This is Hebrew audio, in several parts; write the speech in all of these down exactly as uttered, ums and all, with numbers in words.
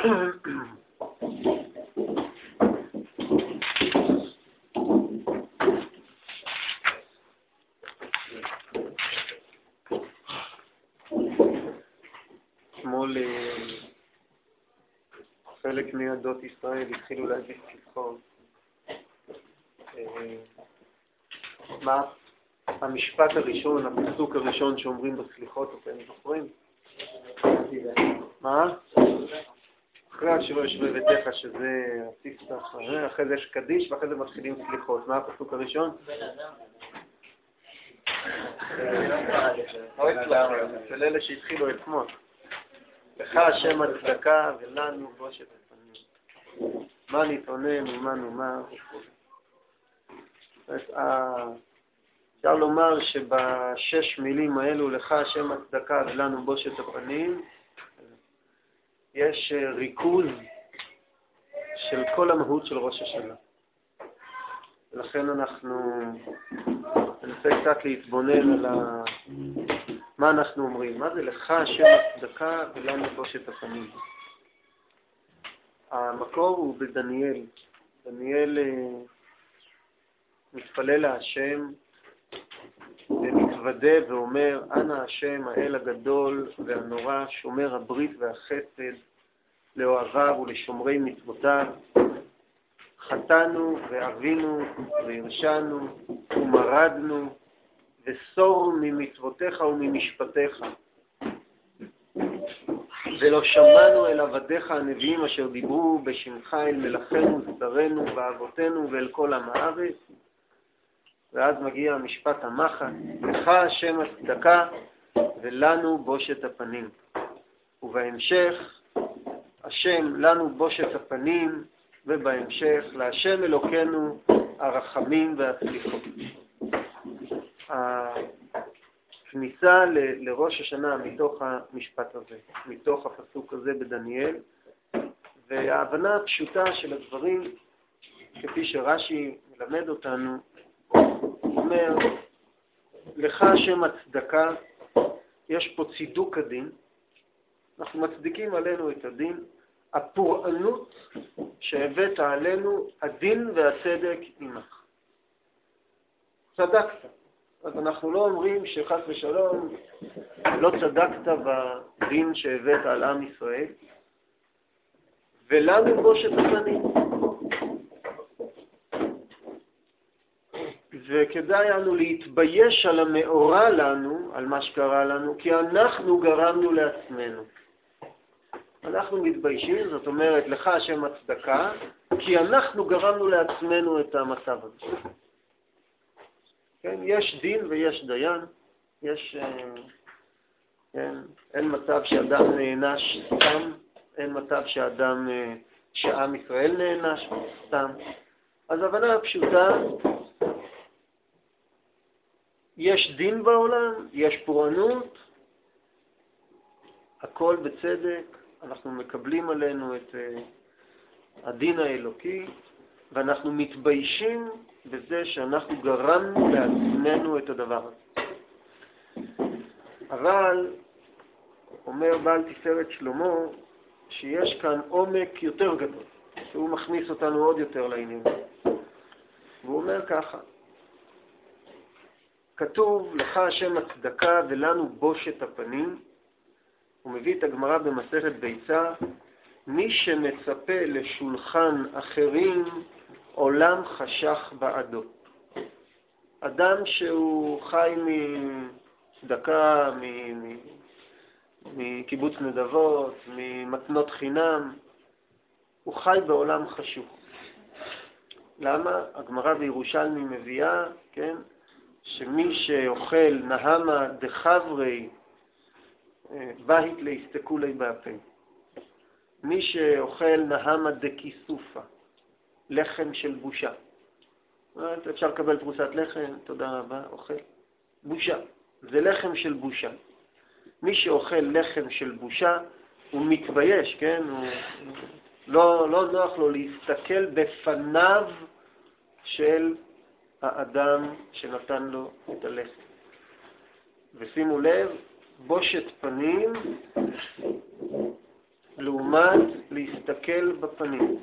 אתמול חלק מעדות ישראל התחילו להגיד סליחות. מה המשפט הראשון, הפסוק הראשון שאומרים בסליחות, אתם זוכרים? מה? אחרי השבוע שווה ותך, שזה הספתח, אחרי זה יש קדיש ואחרי זה מתחילים סליחות. מה הפסוק הראשון? של אלה שהתחילו אתמול. לך השם הצדקה ולנו בושת הפנים. מה נתעונן ומה נאמר. אפשר לומר שבשש מילים האלו, לך השם הצדקה ולנו בושת הפנים, יש ריכוז של כל המהות של ראש השנה. ולכן אנחנו ננסה קצת להתבונן על ה... מה אנחנו אומרים. מה זה לך השם הצדקה ולנו בושת הפנים? המקור הוא בדניאל. דניאל מתפלל להשם ומתוודה ואומר, אנא השם האל הגדול והנורא, שומר הברית והחסד לאוהביו ולשומרי מצוותיו. חטאנו ועווינו והרשענו ומרדנו וסור ממצוותיך וממשפטיך. ולא שמענו אל עבדיך הנביאים אשר דיברו בשמך אל מלכנו ושרינו ואבותינו ואל כל עם הארץ. ואז מגיע המשפט המחץ, לך השם הצדקה ולנו בושת הפנים. ובהמשך, השם לנו בושת הפנים, ובהמשך, להשם אלוקינו הרחמים והסליחות. הכניסה ל- לראש השנה מתוך המשפט הזה, מתוך הפסוק הזה בדניאל, וההבנה הפשוטה של הדברים, כפי שרש"י מלמד אותנו, אומר, לך השם הצדקה, יש פה צידוק הדין, אנחנו מצדיקים עלינו את הדין, הפורענות שהבאת עלינו, הדין והצדק עמך. צדקת. אז אנחנו לא אומרים שחס ושלום לא צדקת בדין שהבאת על עם ישראל, ולנו בושת הפנים. וכדאי לנו להתבייש על המאורע לנו, על מה שקרה לנו, כי אנחנו גרמנו לעצמנו. אנחנו מתביישים, זאת אומרת, לך השם הצדקה, כי אנחנו גרמנו לעצמנו את המצב הזה. כן, יש דין ויש דיין, יש, כן, אין מצב שאדם נענש סתם, אין מצב שאדם, שעם ישראל נענש סתם. אז הבנה הפשוטה, יש דין בעולם, יש פורענות, הכל בצדק, אנחנו מקבלים עלינו את הדין האלוקי, ואנחנו מתביישים בזה שאנחנו גרמנו לעצמנו את הדבר הזה. אבל, אומר בעל תפארת שלמה, שיש כאן עומק יותר גדול, שהוא מכניס אותנו עוד יותר לעניין. והוא אומר ככה, כתוב, לך השם הצדקה ולנו בושת הפנים, הוא מביא את הגמרא במסכת ביצה, מי שמצפה לשולחן אחרים, עולם חשך בעדו. אדם שהוא חי מצדקה, מקיבוץ נדבות, ממתנות חינם, הוא חי בעולם חשוך. למה? הגמרא בירושלמי מביאה, כן, שמי שאוכל נהמה דחברי, בית להסתכלו לי בהפה. מי שאוכל נהמה דקיסופה, לחם של בושה. אפשר לקבל פרוסת לחם, תודה רבה, אוכל. בושה. זה לחם של בושה. מי שאוכל לחם של בושה, הוא מתבייש, כן? הוא לא, לא נוח לו להסתכל בפניו של האדם שנתן לו את הלחם. ושימו לב, בושת פנים לעומת להסתכל בפנים.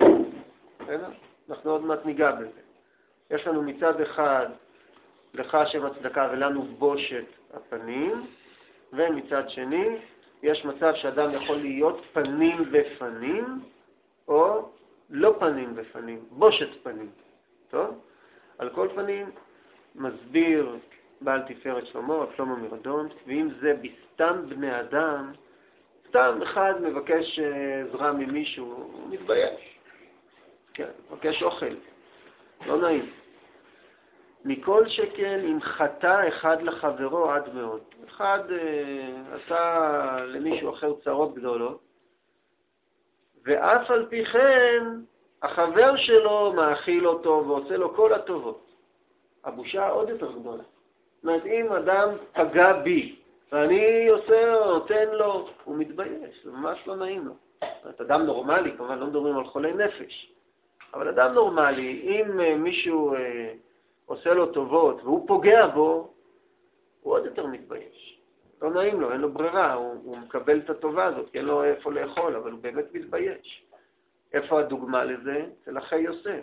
אנחנו עוד מעט ניגע בזה. יש לנו מצד אחד לך השם הצדקה ולנו בושת הפנים, ומצד שני יש מצב שאדם יכול להיות פנים ופנים, או לא פנים ופנים, בושת פנים. טוב? על כל פנים מסביר בעל תפארת שלמה, שלמה מרדון, ואם זה בסתם בני אדם, סתם אחד מבקש עזרה ממישהו, הוא מתבייש. כן, מבקש אוכל. לא נעים. מכל שכן אם חטא אחד לחברו עד מאוד. אחד אה, עשה למישהו אחר צרות גדולות, ואף על פי כן החבר שלו מאכיל אותו ועושה לו כל הטובות. הבושה עוד יותר גדולה. זאת אומרת, אם אדם פגע בי, ואני עושה, נותן לו, הוא מתבייש, זה ממש לא נעים לו. זאת אומרת, אדם נורמלי, כמובן לא מדברים על חולי נפש, אבל אדם נורמלי, אם מישהו אה, עושה לו טובות והוא פוגע בו, הוא עוד יותר מתבייש. לא נעים לו, אין לו ברירה, הוא, הוא מקבל את הטובה הזאת, כי אין לו איפה לאכול, אבל הוא באמת מתבייש. איפה הדוגמה לזה? אצל אחי יוסף.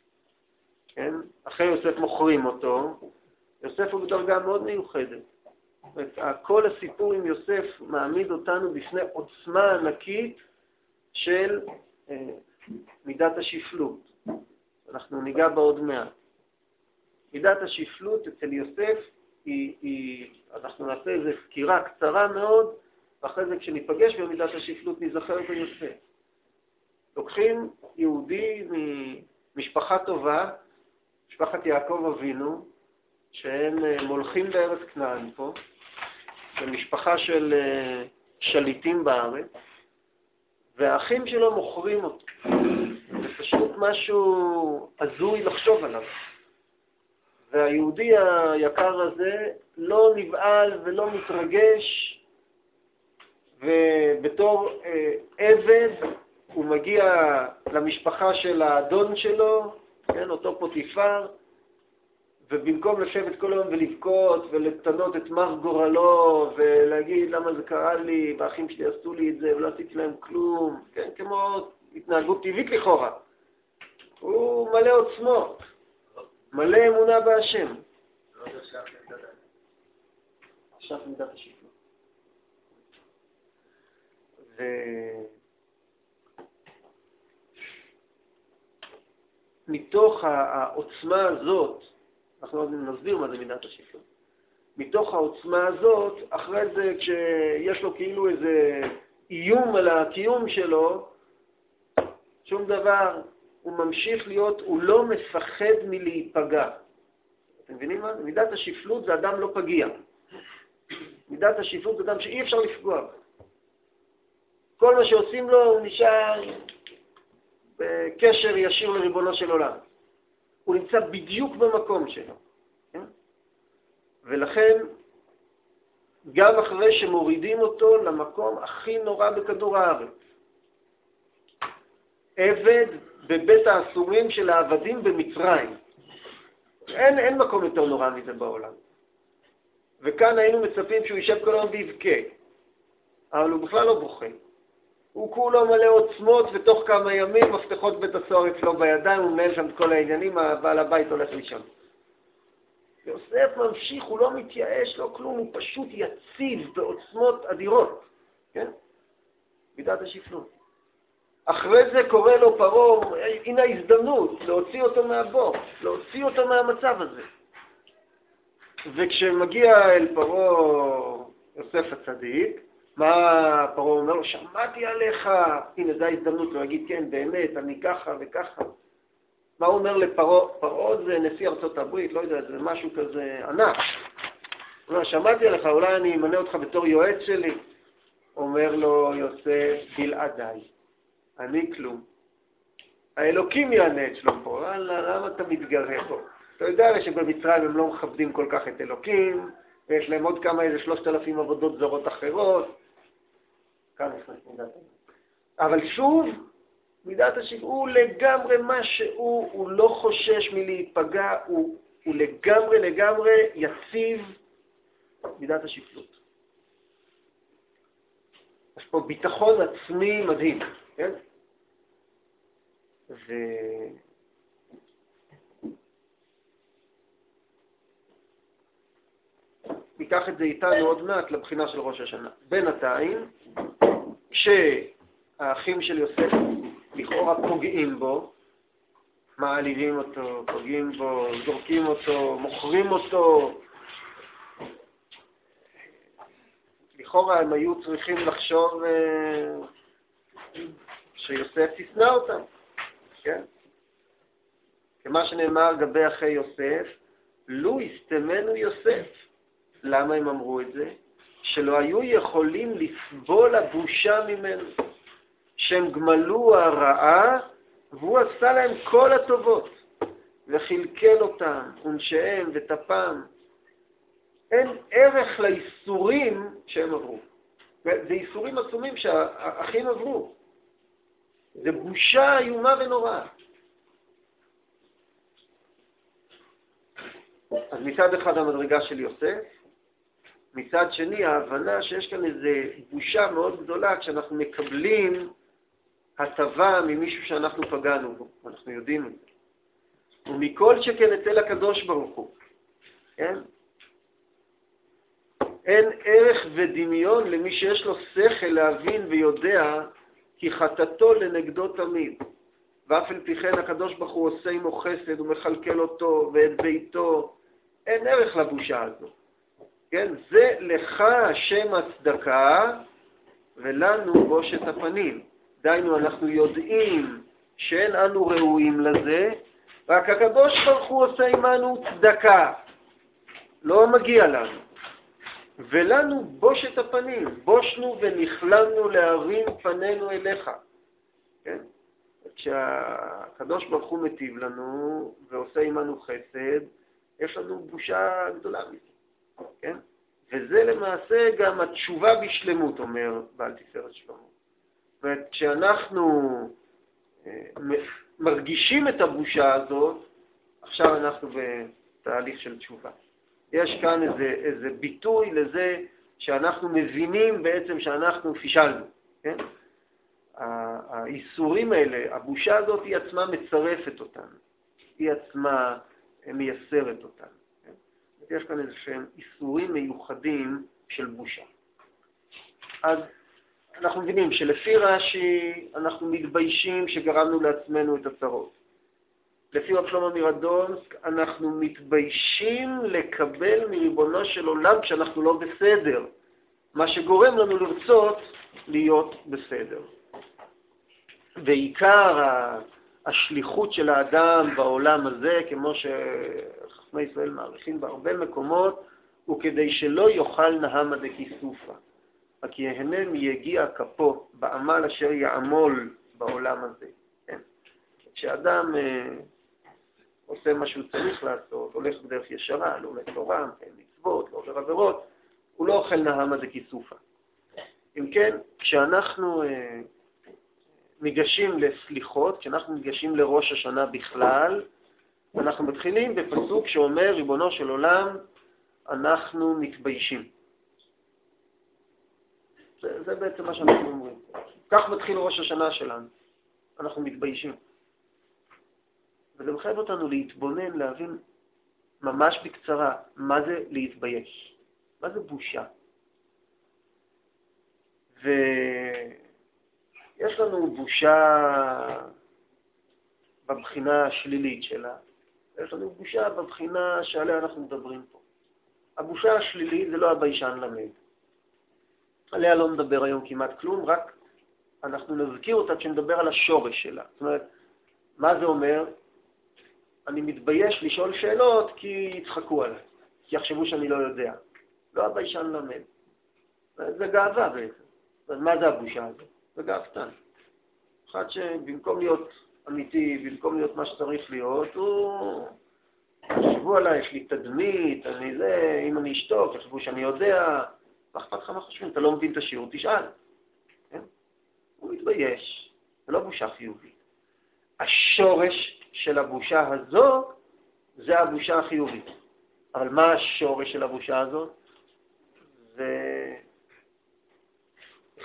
כן? אחי יוסף מוכרים אותו, יוסף הוא בדרגה מאוד מיוחדת. כל הסיפור עם יוסף מעמיד אותנו בפני עוצמה ענקית של אה, מידת השפלות. אנחנו ניגע בעוד מעט. מידת השפלות אצל יוסף, היא, היא, אנחנו נעשה איזו סקירה קצרה מאוד, ואחרי זה כשניפגש במידת השפלות נזכר ביוסף. לוקחים יהודי ממשפחה טובה, משפחת יעקב אבינו, שהם מולכים בארץ כנען פה, במשפחה של שליטים בארץ, והאחים שלו מוכרים אותו. זה פשוט משהו הזוי לחשוב עליו. והיהודי היקר הזה לא נבעל ולא מתרגש, ובתור אה, עבד הוא מגיע למשפחה של האדון שלו, כן, אותו פוטיפר, ובמקום לשבת כל היום ולבכות ולתנות את מר גורלו ולהגיד למה זה קרה לי, והאחים שלי עשו לי את זה ולא עשיתי להם כלום, כן, כמו התנהגות טבעית לכאורה. הוא מלא עוצמות, מלא אמונה בהשם. לא יודע שייך למדת. שייך למדת השפלות. ו... מתוך העוצמה הזאת, אנחנו נסביר מה זה מידת השפלות. מתוך העוצמה הזאת, אחרי זה כשיש לו כאילו איזה איום על הקיום שלו, שום דבר, הוא ממשיך להיות, הוא לא מפחד מלהיפגע. אתם מבינים מה? מידת השפלות זה אדם לא פגיע. מידת השפלות זה אדם שאי אפשר לפגוע. כל מה שעושים לו הוא נשאר בקשר ישיר לריבונו של עולם. הוא נמצא בדיוק במקום שלו. כן? ולכן, גם אחרי שמורידים אותו למקום הכי נורא בכדור הארץ, עבד בבית האסורים של העבדים במצרים. אין, אין מקום יותר נורא מזה בעולם. וכאן היינו מצפים שהוא יישב כל היום ויבכה. אבל הוא בכלל לא בוכה. הוא כולו מלא עוצמות, ותוך כמה ימים מפתחות בית הסוהר אצלו בידיים, הוא מנהל שם את כל העניינים, הבעל הבית הולך לישון. יוסף ממשיך, הוא לא מתייאש, לא כלום, הוא פשוט יציב בעוצמות אדירות. כן? מידת השפלות. אחרי זה קורא לו פרעה, הנה ההזדמנות להוציא אותו מהבור, להוציא אותו מהמצב הזה. וכשמגיע אל פרעה יוסף הצדיק, מה פרעה אומר לו? שמעתי עליך, הנה זו ההזדמנות, הוא יגיד כן, באמת, אני ככה וככה. מה הוא אומר לפרעה? פרעה זה נשיא ארצות הברית, לא יודע, זה משהו כזה ענק. הוא אומר, שמעתי עליך, אולי אני אמנה אותך בתור יועץ שלי. אומר לו יוסף, בלעדיי. אני כלום. האלוקים יענה את שלום פה, למה אתה מתגרה פה? אתה יודע שבמצרים הם לא מכבדים כל כך את אלוקים, ויש להם עוד כמה איזה שלושת אלפים עבודות זרות אחרות. כאן נכנס מידת השפלות. אבל שוב, מידת השפלות, הוא לגמרי מה שהוא, הוא לא חושש מלהיפגע, הוא, הוא לגמרי לגמרי יציב מידת השפלות. יש פה ביטחון עצמי מדהים, כן? ו... ניקח את זה איתנו עוד מעט לבחינה של ראש השנה. בינתיים, כשהאחים של יוסף לכאורה פוגעים בו, מעליבים אותו, פוגעים בו, זורקים אותו, מוכרים אותו, לכאורה הם היו צריכים לחשוב שיוסף ישנא אותם, כן? כמה שנאמר גבי אחי יוסף, לו יסתמנו יוסף. למה הם אמרו את זה? שלא היו יכולים לסבול הבושה ממנו, שהם גמלו הרעה, והוא עשה להם כל הטובות, וחלקל אותם, עונשיהם וטפם. אין ערך לאיסורים שהם עברו. זה איסורים עצומים שהאחים עברו. זה בושה איומה ונוראה. אז מצד אחד המדרגה של יוסף, מצד שני ההבנה שיש כאן איזו בושה מאוד גדולה כשאנחנו מקבלים הטבה ממישהו שאנחנו פגענו בו, אנחנו יודעים את זה. ומכל שכן אצל הקדוש ברוך הוא, כן? אין ערך ודמיון למי שיש לו שכל להבין ויודע כי חטאתו לנגדו תמיד. ואף על פי כן הקדוש ברוך הוא עושה עמו חסד ומחלקל אותו ואת ביתו. אין ערך לבושה הזו. כן? זה לך השם הצדקה ולנו בושת הפנים. דיינו, אנחנו יודעים שאין אנו ראויים לזה, רק הקדוש ברוך הוא עושה עמנו צדקה. לא מגיע לנו. ולנו בושת הפנים, בושנו ונכלמנו להרים פנינו אליך. כן? כשהקדוש ברוך הוא מטיב לנו ועושה עמנו חסד, יש לנו בושה גדולה מזה. כן? וזה למעשה גם התשובה בשלמות, אומר בעל תפארת שלמה. וכשאנחנו מרגישים את הבושה הזאת, עכשיו אנחנו בתהליך של תשובה. יש כאן איזה, איזה ביטוי לזה שאנחנו מבינים בעצם שאנחנו פישלנו. כן? האיסורים האלה, הבושה הזאת היא עצמה מצרפת אותנו. היא עצמה מייסרת אותנו. כן? יש כאן איזה שהם איסורים מיוחדים של בושה. אז אנחנו מבינים שלפי רש"י אנחנו מתביישים שגרמנו לעצמנו את הצרות. לפי רב שלמה מרדונסק אנחנו מתביישים לקבל מריבונו של עולם כשאנחנו לא בסדר, מה שגורם לנו לרצות להיות בסדר. ועיקר השליחות של האדם בעולם הזה, כמו שחכמי ישראל מעריכים בהרבה מקומות, הוא כדי שלא יאכל נהמה דכיסופא. רק יהנה מיגיע כפו בעמל אשר יעמול בעולם הזה. כן? כשאדם אה, עושה מה שהוא צריך לעשות, הולך בדרך ישרה, לא עולה תורה, אין מצוות, לא עובר עבירות, הוא לא אוכל נהמה דכיסופא. אם כן, כשאנחנו אה, ניגשים לסליחות, כשאנחנו ניגשים לראש השנה בכלל, אנחנו מתחילים בפסוק שאומר, ריבונו של עולם, אנחנו מתביישים. זה, זה בעצם מה שאנחנו אומרים. כך מתחיל ראש השנה שלנו. אנחנו מתביישים. וזה מחייב אותנו להתבונן, להבין ממש בקצרה מה זה להתבייש. מה זה בושה. ויש לנו בושה בבחינה השלילית שלה. יש לנו בושה בבחינה שעליה אנחנו מדברים פה. הבושה השלילית זה לא הביישן למד. עליה לא נדבר היום כמעט כלום, רק אנחנו נזכיר אותה כשנדבר על השורש שלה. זאת אומרת, מה זה אומר? אני מתבייש לשאול שאלות כי יצחקו עליי, כי יחשבו שאני לא יודע. לא הביישן למד. זה גאווה בעצם. אז מה זה הבושה הזאת? זה גאוותן. אחד שבמקום להיות אמיתי, במקום להיות מה שצריך להיות, הוא... יחשבו עליי, יש לי תדמית, אני זה, אם אני אשתוק, יחשבו שאני יודע... מה אכפת לך מה חושבים? אתה לא מבין את השיעור, תשאל. כן? הוא מתבייש. זה לא בושה חיובית. השורש של הבושה הזו זה הבושה החיובית. אבל מה השורש של הבושה הזו? זה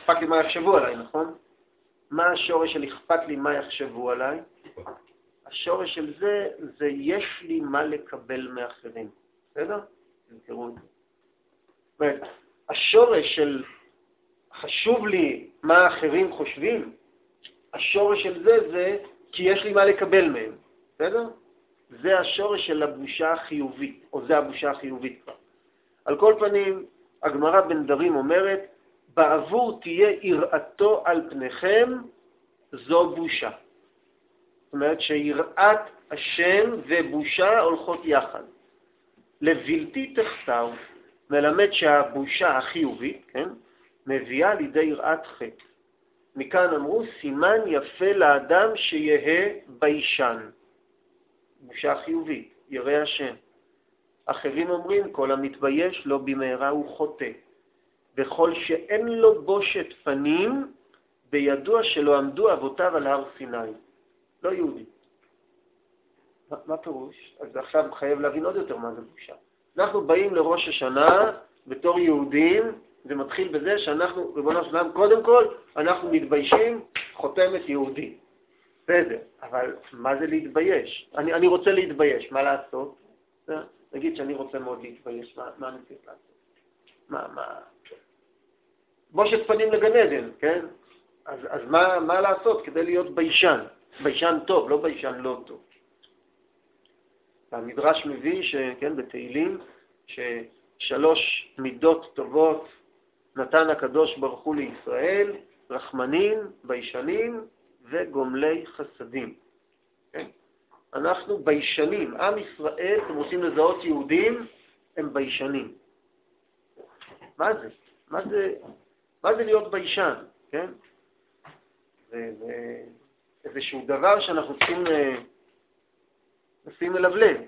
אכפת לי מה יחשבו עליי, נכון? מה השורש של אכפת לי מה יחשבו עליי? השורש של זה, זה יש לי מה לקבל מאחרים. בסדר? תזכרו את זה. זאת אומרת, השורש של חשוב לי מה האחרים חושבים, השורש של זה זה כי יש לי מה לקבל מהם. בסדר? זה השורש של הבושה החיובית, או זה הבושה החיובית כבר. על כל פנים, הגמרא בנדרים אומרת, בעבור תהיה יראתו על פניכם, זו בושה. זאת אומרת שיראת השם ובושה הולכות יחד. לבלתי תחתיו, מלמד שהבושה החיובית, כן, מביאה לידי יראת חטא. מכאן אמרו, סימן יפה לאדם שיהיה ביישן. בושה חיובית, ירא השם. אחרים אומרים, כל המתבייש לא במהרה הוא חוטא. וכל שאין לו בושת פנים, בידוע שלא עמדו אבותיו על הר סיני. לא יהודי. מה, מה פירוש? אז עכשיו חייב להבין עוד יותר מה זה בושה. אנחנו באים לראש השנה בתור יהודים, זה מתחיל בזה שאנחנו, ריבונו של עולם, קודם כל, אנחנו מתביישים, חותמת יהודי. בסדר, אבל מה זה להתבייש? אני, אני רוצה להתבייש, מה לעשות? נגיד שאני רוצה מאוד להתבייש, מה, מה אני צריך לעשות? מה, מה? בושת פנים לגן עדן, כן? אז, אז מה, מה לעשות כדי להיות ביישן? ביישן טוב, לא ביישן לא טוב. המדרש מביא, שכן, בתהילים, ששלוש מידות טובות נתן הקדוש ברוך הוא לישראל, רחמנים, ביישנים וגומלי חסדים. כן? אנחנו ביישנים. עם ישראל, אתם רוצים לזהות יהודים, הם ביישנים. מה זה? מה זה, מה זה להיות ביישן? כן? זה, זה איזשהו דבר שאנחנו צריכים לשים אליו לב.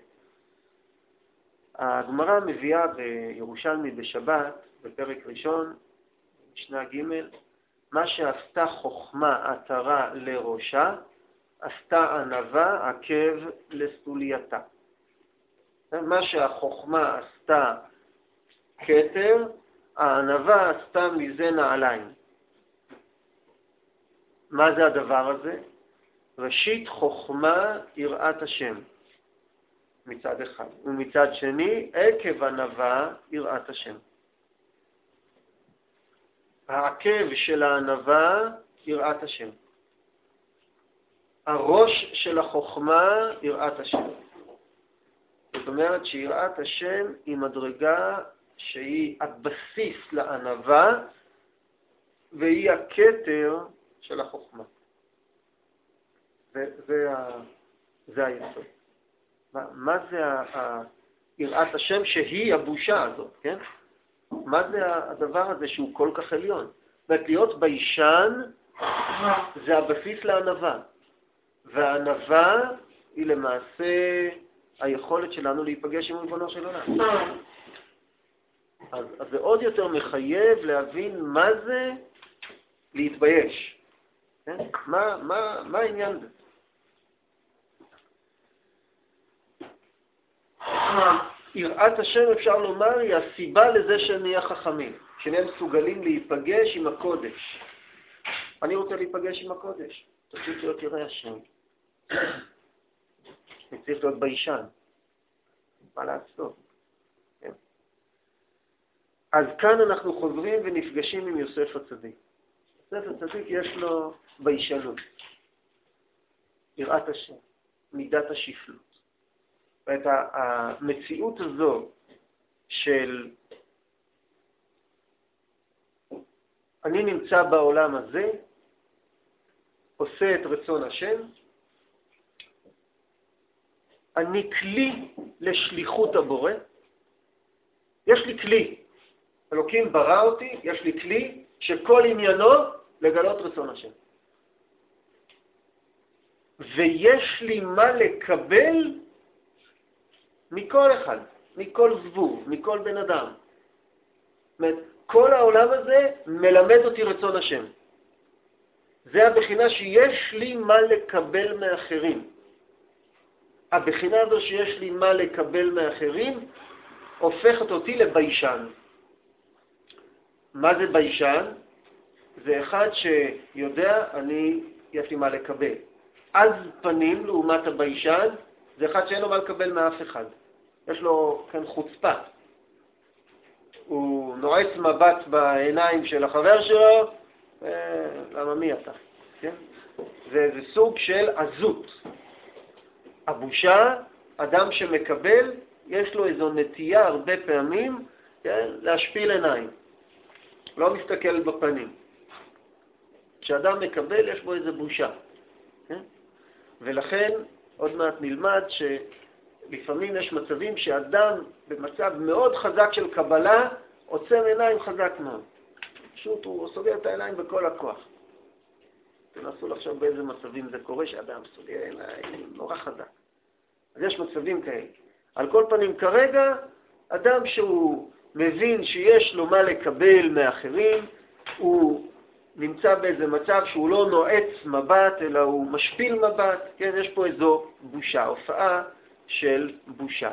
הגמרא מביאה בירושלמי בשבת, בפרק ראשון, משנה ג', מה שעשתה חוכמה עטרה לראשה, עשתה ענווה עקב לסולייתה. מה שהחוכמה עשתה כתר, הענווה עשתה מזה נעליים. מה זה הדבר הזה? ראשית חוכמה יראת השם, מצד אחד. ומצד שני, עקב ענווה יראת השם. העקב של הענווה יראת השם. הראש של החוכמה יראת השם. זאת אומרת שיראת השם היא מדרגה שהיא הבסיס לענווה, והיא הכתר של החוכמה. זה, זה, זה היסוד. מה, מה זה יראת השם שהיא הבושה הזאת, כן? מה זה הדבר הזה שהוא כל כך עליון? זאת אומרת, להיות ביישן זה הבסיס לענווה. והענווה היא למעשה היכולת שלנו להיפגש עם ריבונו של עולם. אז, אז זה עוד יותר מחייב להבין מה זה להתבייש. כן? מה, מה, מה העניין זה? יראת השם, אפשר לומר, היא הסיבה לזה שנהיה חכמים, שנהיה מסוגלים להיפגש עם הקודש. אני רוצה להיפגש עם הקודש, צריך להיות ירא השם. אני צריך להיות ביישן. מה לעשות? כן. אז כאן אנחנו חוזרים ונפגשים עם יוסף הצדיק. יוסף הצדיק יש לו ביישנות, יראת השם, מידת השפלות. ואת המציאות הזו של אני נמצא בעולם הזה, עושה את רצון השם, אני כלי לשליחות הבורא, יש לי כלי, אלוקים ברא אותי, יש לי כלי שכל עניינו לגלות רצון השם. ויש לי מה לקבל מכל אחד, מכל זבוב, מכל בן אדם. זאת אומרת, כל העולם הזה מלמד אותי רצון השם. זה הבחינה שיש לי מה לקבל מאחרים. הבחינה הזו שיש לי מה לקבל מאחרים הופכת אותי לביישן. מה זה ביישן? זה אחד שיודע, אני, יש לי מה לקבל. אז פנים, לעומת הביישן, זה אחד שאין לו מה לקבל מאף אחד. יש לו כאן חוצפה. הוא נועץ מבט בעיניים של החבר שלו, למה מי אתה? כן? זה, זה סוג של עזות. הבושה, אדם שמקבל, יש לו איזו נטייה הרבה פעמים, כן? להשפיל עיניים. לא מסתכל בפנים. כשאדם מקבל, יש בו איזו בושה. כן? ולכן, עוד מעט נלמד שלפעמים יש מצבים שאדם במצב מאוד חזק של קבלה, עוצם עיניים חזק מאוד. פשוט הוא סוגר את העיניים בכל הכוח. תנסו לחשוב באיזה מצבים זה קורה שאדם סוגר עיניים נורא חזק. אז יש מצבים כאלה. על כל פנים, כרגע, אדם שהוא מבין שיש לו מה לקבל מאחרים, הוא נמצא באיזה מצב שהוא לא נועץ מבט, אלא הוא משפיל מבט, כן, יש פה איזו בושה, הופעה של בושה.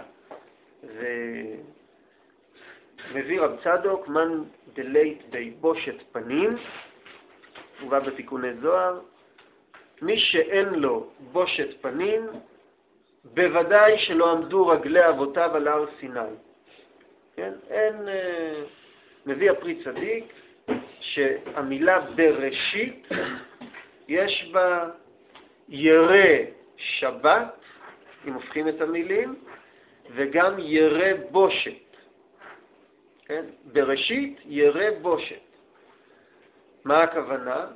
ומביא רב צדוק, מן דלית די בושת פנים, הוא בא בתיקוני זוהר, מי שאין לו בושת פנים, בוודאי שלא עמדו רגלי אבותיו על הר סיני. כן, אין, אה, מביא הפרי צדיק, שהמילה בראשית יש בה ירא שבת, אם הופכים את המילים, וגם ירא בושת. כן? בראשית ירא בושת. מה הכוונה?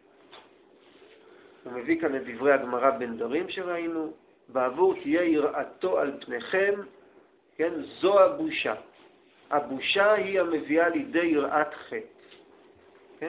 הוא מביא כאן את דברי הגמרא בן דרים שראינו, בעבור תהיה יראתו על פניכם, כן? זו הבושה. הבושה היא המביאה לידי יראת חטא. כן?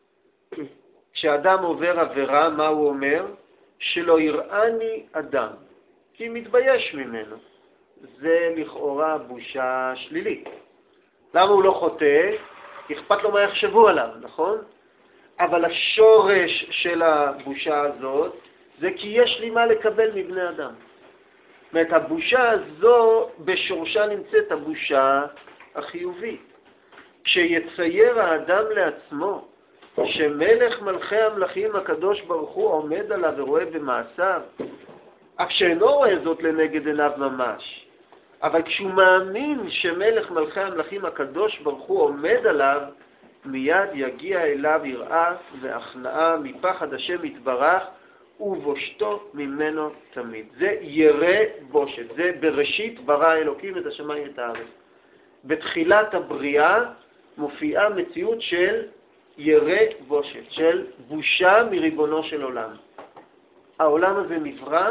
כשאדם עובר עבירה, מה הוא אומר? שלא יראני אדם, כי מתבייש ממנו. זה לכאורה בושה שלילית. למה הוא לא חוטא? אכפת לו מה יחשבו עליו, נכון? אבל השורש של הבושה הזאת זה כי יש לי מה לקבל מבני אדם. זאת אומרת, הבושה הזו בשורשה נמצאת הבושה החיובית. כשיצייר האדם לעצמו שמלך מלכי המלכים הקדוש ברוך הוא עומד עליו ורואה במעשיו, אף שאינו רואה זאת לנגד עיניו ממש, אבל כשהוא מאמין שמלך מלכי המלכים הקדוש ברוך הוא עומד עליו, מיד יגיע אליו יראה והכנעה מפחד השם יתברך ובושתו ממנו תמיד. זה ירא בושת, זה בראשית ברא אלוקים את השמיים ואת הארץ. בתחילת הבריאה מופיעה מציאות של ירא בושת, של בושה מריבונו של עולם. העולם הזה נברא,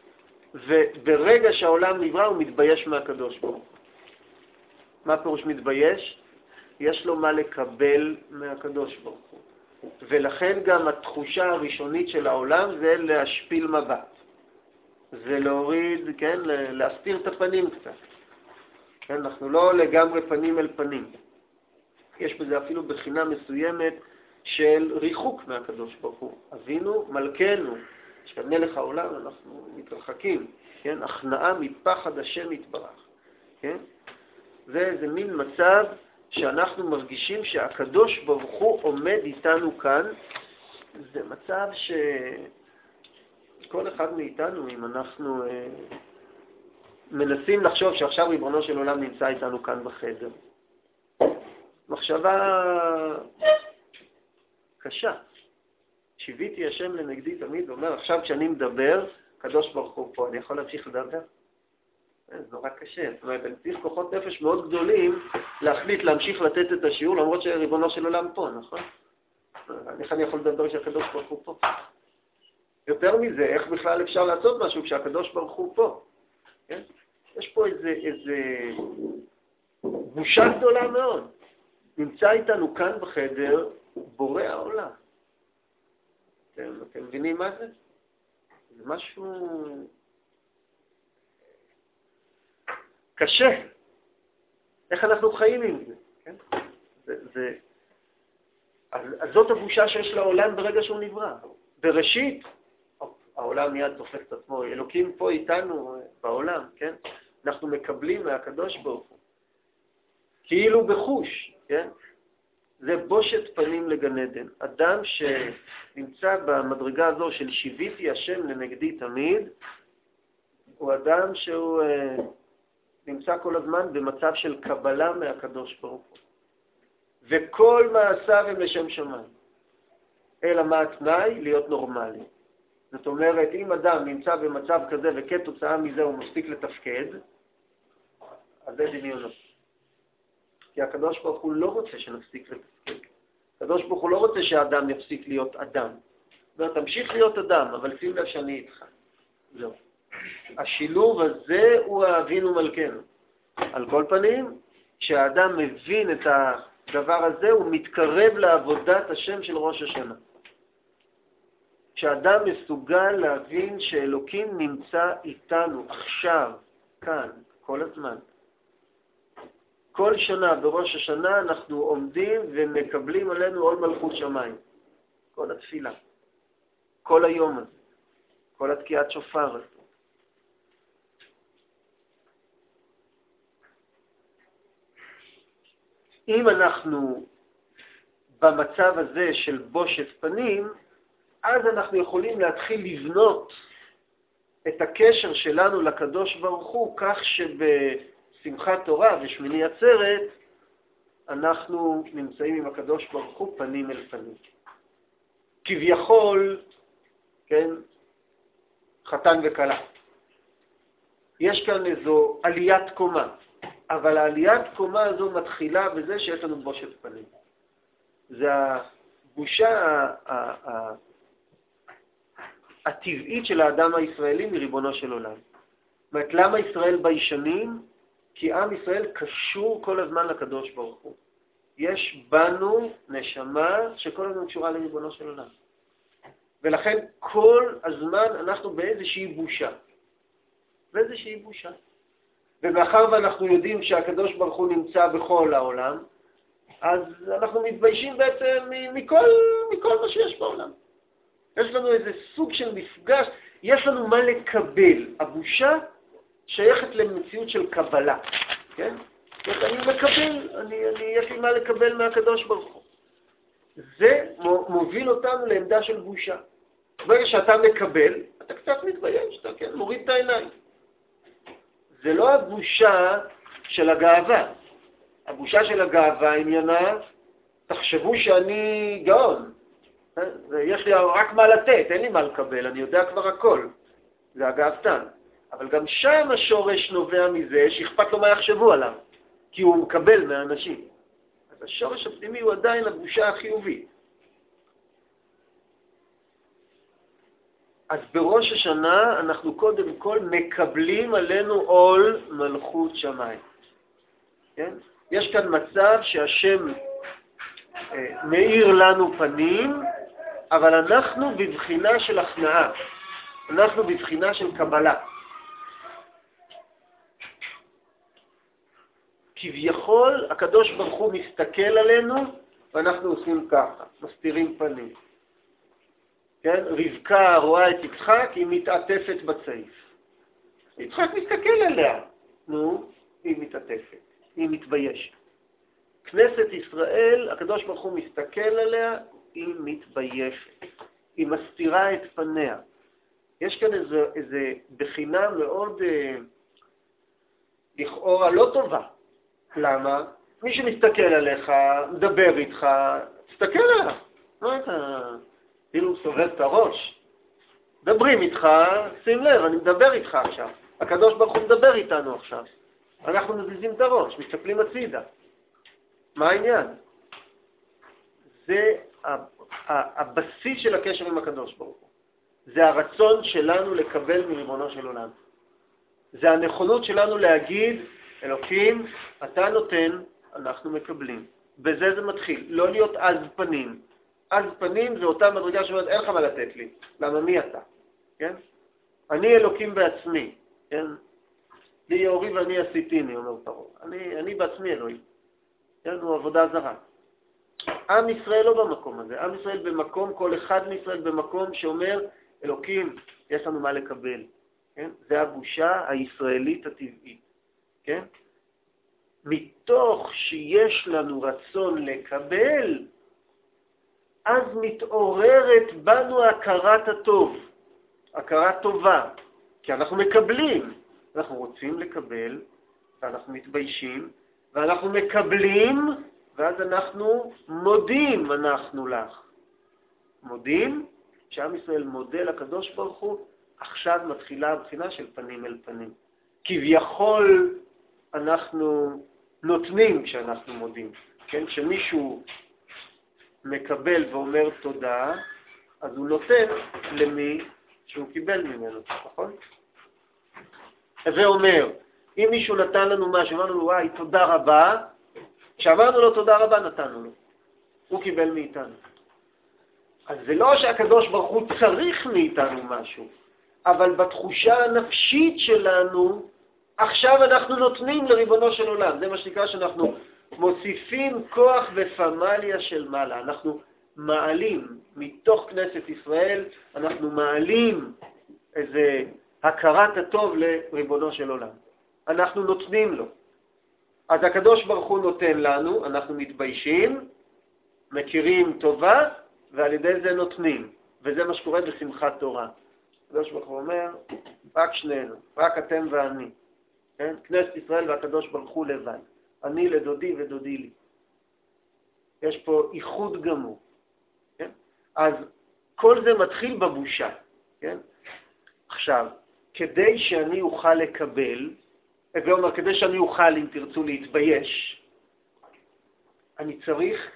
וברגע שהעולם נברא הוא מתבייש מהקדוש ברוך הוא. מה פירוש מתבייש? יש לו מה לקבל מהקדוש ברוך הוא. ולכן גם התחושה הראשונית של העולם זה להשפיל מבט. זה להוריד, כן, להסתיר את הפנים קצת. כן, אנחנו לא לגמרי פנים אל פנים. יש בזה אפילו בחינה מסוימת של ריחוק מהקדוש ברוך הוא. אבינו, מלכנו, של מלך העולם, אנחנו מתרחקים. כן, הכנעה מפחד השם יתברך. כן? זה, זה מין מצב שאנחנו מרגישים שהקדוש ברוך הוא עומד איתנו כאן. זה מצב שכל אחד מאיתנו, אם אנחנו אה, מנסים לחשוב שעכשיו ריבונו של עולם נמצא איתנו כאן בחדר, מחשבה קשה. שיוויתי השם לנגדי תמיד, ואומר, עכשיו כשאני מדבר, קדוש ברוך הוא פה, אני יכול להמשיך לדבר? זה נורא קשה. זאת אומרת, אני צריך כוחות נפש מאוד גדולים להחליט להמשיך לתת את השיעור, למרות שריבונו של עולם פה, נכון? איך אני יכול לדבר כשהקדוש ברוך הוא פה? יותר מזה, איך בכלל אפשר לעשות משהו כשהקדוש ברוך הוא פה? כן? יש פה איזה, איזה בושה גדולה מאוד. נמצא איתנו כאן בחדר בורא העולם. אתם, אתם מבינים מה זה? זה משהו קשה. איך אנחנו חיים עם זה? כן? זה, זה... אז, אז זאת הבושה שיש לעולם ברגע שהוא נברא. בראשית, העולם מיד תופס את עצמו. אלוקים פה איתנו בעולם, כן? אנחנו מקבלים מהקדוש ברוך הוא. כאילו בחוש, כן? זה בושת פנים לגן עדן. אדם שנמצא במדרגה הזו של שיוויתי השם לנגדי תמיד, הוא אדם שהוא uh, נמצא כל הזמן במצב של קבלה מהקדוש ברוך הוא. וכל מעשיו הם לשם שמיים. אלא מה התנאי? להיות נורמלי. זאת אומרת, אם אדם נמצא במצב כזה וכתוצאה מזה הוא מספיק לתפקד, אז זה דמיונות. כי הקדוש ברוך הוא לא רוצה שנפסיק לתפקד. הקדוש ברוך הוא לא רוצה שהאדם יפסיק להיות אדם. זאת אומרת, תמשיך להיות אדם, אבל שים לב שאני איתך. זהו. השילוב הזה הוא האבינו מלכנו. על כל פנים, כשהאדם מבין את הדבר הזה, הוא מתקרב לעבודת השם של ראש השנה. כשאדם מסוגל להבין שאלוקים נמצא איתנו עכשיו, כאן, כל הזמן. כל שנה בראש השנה אנחנו עומדים ומקבלים עלינו עול מלכות שמיים. כל התפילה, כל היום הזה, כל התקיעת שופר הזה. אם אנחנו במצב הזה של בושת פנים, אז אנחנו יכולים להתחיל לבנות את הקשר שלנו לקדוש ברוך הוא, כך שבשמחת תורה ושמיני עצרת, אנחנו נמצאים עם הקדוש ברוך הוא פנים אל פנים. כביכול, כן, חתן וכלה. יש כאן איזו עליית קומה, אבל העליית קומה הזו מתחילה בזה שיש לנו בושת פנים. זה הבושה הטבעית של האדם הישראלי מריבונו של עולם. זאת אומרת, למה ישראל ביישנים? כי עם ישראל קשור כל הזמן לקדוש ברוך הוא. יש בנו נשמה שכל הזמן קשורה לריבונו של עולם. ולכן כל הזמן אנחנו באיזושהי בושה. באיזושהי בושה. ומאחר ואנחנו יודעים שהקדוש ברוך הוא נמצא בכל העולם, אז אנחנו מתביישים בעצם מכל, מכל מה שיש בעולם. יש לנו איזה סוג של מפגש, יש לנו מה לקבל. הבושה שייכת למציאות של קבלה, כן? אני מקבל, אני, אני, יש לי מה לקבל מהקדוש ברוך הוא. זה מוביל אותנו לעמדה של בושה. ברגע שאתה מקבל, אתה קצת מתבייש, אתה כן, מוריד את העיניים. זה לא הבושה של הגאווה. הבושה של הגאווה עניינה, תחשבו שאני גאון. יש לי רק מה לתת, אין לי מה לקבל, אני יודע כבר הכל. זה הגאוותן. אבל גם שם השורש נובע מזה שאכפת לו מה יחשבו עליו, כי הוא מקבל מהאנשים. אז השורש הפנימי הוא עדיין הבושה החיובית. אז בראש השנה אנחנו קודם כל מקבלים עלינו עול מלכות שמיים. כן? יש כאן מצב שהשם אה, מאיר לנו פנים, אבל אנחנו בבחינה של הכנעה. אנחנו בבחינה של קבלה. כביכול הקדוש ברוך הוא מסתכל עלינו ואנחנו עושים ככה, מסתירים פנים. כן? רבקה רואה את יצחק, היא מתעטפת בצעיף. יצחק מסתכל עליה. נו, היא מתעטפת, היא מתביישת. כנסת ישראל, הקדוש ברוך הוא מסתכל עליה, היא מתביישת. היא מסתירה את פניה. יש כאן איזו, איזו בחינה מאוד אה, לכאורה לא טובה. למה? מי שמסתכל עליך, מדבר איתך, תסתכל עליך. מה אתה... כאילו סובב את הראש. מדברים איתך, שים לב, אני מדבר איתך עכשיו. הקדוש ברוך הוא מדבר איתנו עכשיו. אנחנו מזיזים את הראש, מסתכלים הצידה. מה העניין? זה הבסיס של הקשר עם הקדוש ברוך הוא. זה הרצון שלנו לקבל מריבונו של עולם. זה הנכונות שלנו להגיד, אלוקים, אתה נותן, אנחנו מקבלים. בזה זה מתחיל. לא להיות עז פנים. עז פנים זה אותה מדרגה שאומרת, אין לך מה לתת לי. למה מי אתה? כן? אני אלוקים בעצמי. כן? לי יאורי ואני עשיתיני, אומר פרעה. אני, אני בעצמי אלוהים. כן? הוא עבודה זרה. עם ישראל לא במקום הזה. עם ישראל במקום, כל אחד מישראל במקום שאומר, אלוקים, יש לנו מה לקבל. כן? זה הבושה הישראלית הטבעית. כן? מתוך שיש לנו רצון לקבל, אז מתעוררת בנו הכרת הטוב, הכרת טובה, כי אנחנו מקבלים, אנחנו רוצים לקבל, ואנחנו מתביישים, ואנחנו מקבלים, ואז אנחנו מודים אנחנו לך. מודים, כשעם ישראל מודה לקדוש ברוך הוא, עכשיו מתחילה הבחינה של פנים אל פנים. כביכול אנחנו נותנים כשאנחנו מודים. כן? כשמישהו מקבל ואומר תודה, אז הוא נותן למי שהוא קיבל ממנו, נכון? זה אומר, אם מישהו נתן לנו משהו, אמרנו לו, וואי, תודה רבה, כשאמרנו לו תודה רבה, נתנו לו. הוא קיבל מאיתנו. אז זה לא שהקדוש ברוך הוא צריך מאיתנו משהו, אבל בתחושה הנפשית שלנו, עכשיו אנחנו נותנים לריבונו של עולם. זה מה שנקרא שאנחנו מוסיפים כוח ופמליה של מעלה. אנחנו מעלים מתוך כנסת ישראל, אנחנו מעלים איזה הכרת הטוב לריבונו של עולם. אנחנו נותנים לו. אז הקדוש ברוך הוא נותן לנו, אנחנו מתביישים, מכירים טובה, ועל ידי זה נותנים. וזה מה שקורה בשמחת תורה. הקדוש ברוך הוא אומר, רק שנינו, רק אתם ואני. כן? כנסת ישראל והקדוש ברוך הוא לבד. אני לדודי ודודי לי. יש פה איחוד גמור. כן? אז כל זה מתחיל בבושה. כן? עכשיו, כדי שאני אוכל לקבל, זה אומר, כדי שאני אוכל, אם תרצו, להתבייש, אני צריך,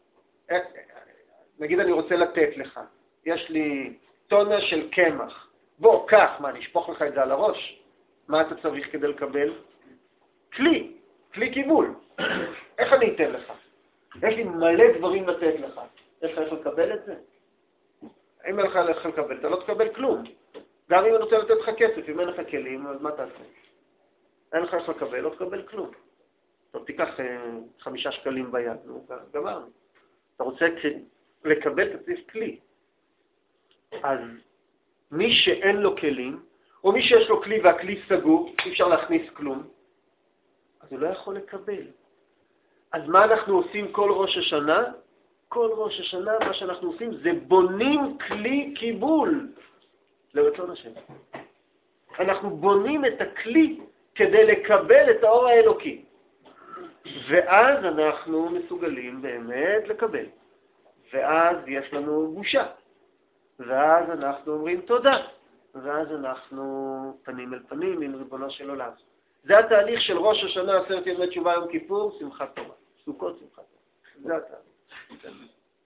נגיד אני רוצה לתת לך, יש לי טונה של קמח, בוא, קח, מה, נשפוך לך את זה על הראש? מה אתה צריך כדי לקבל? כלי, כלי קיבול. איך אני אתן לך? יש לי מלא דברים לתת לך. יש לך איך לקבל את זה? אם אין לך איך לקבל, אתה לא תקבל כלום. גם אם אני רוצה לתת לך כסף, אם אין לך כלים, אז מה תעשה? אין לך איך לקבל, לא תקבל כלום. טוב, תיקח אה, חמישה שקלים ביד, נו, גמרנו. אתה רוצה לקבל, אתה צריך כלי. אז מי שאין לו כלים, או מי שיש לו כלי והכלי סגור, אי אפשר להכניס כלום, אז הוא לא יכול לקבל. אז מה אנחנו עושים כל ראש השנה? כל ראש השנה, מה שאנחנו עושים זה בונים כלי קיבול לרצון השם. אנחנו בונים את הכלי כדי לקבל את האור האלוקי. ואז אנחנו מסוגלים באמת לקבל. ואז יש לנו בושה. ואז אנחנו אומרים תודה. ואז אנחנו פנים אל פנים עם ריבונו של עולם. זה התהליך של ראש השנה, עשרת ימי תשובה, יום כיפור, שמחת תורה. סוכות שמחת תורה. זה התהליך.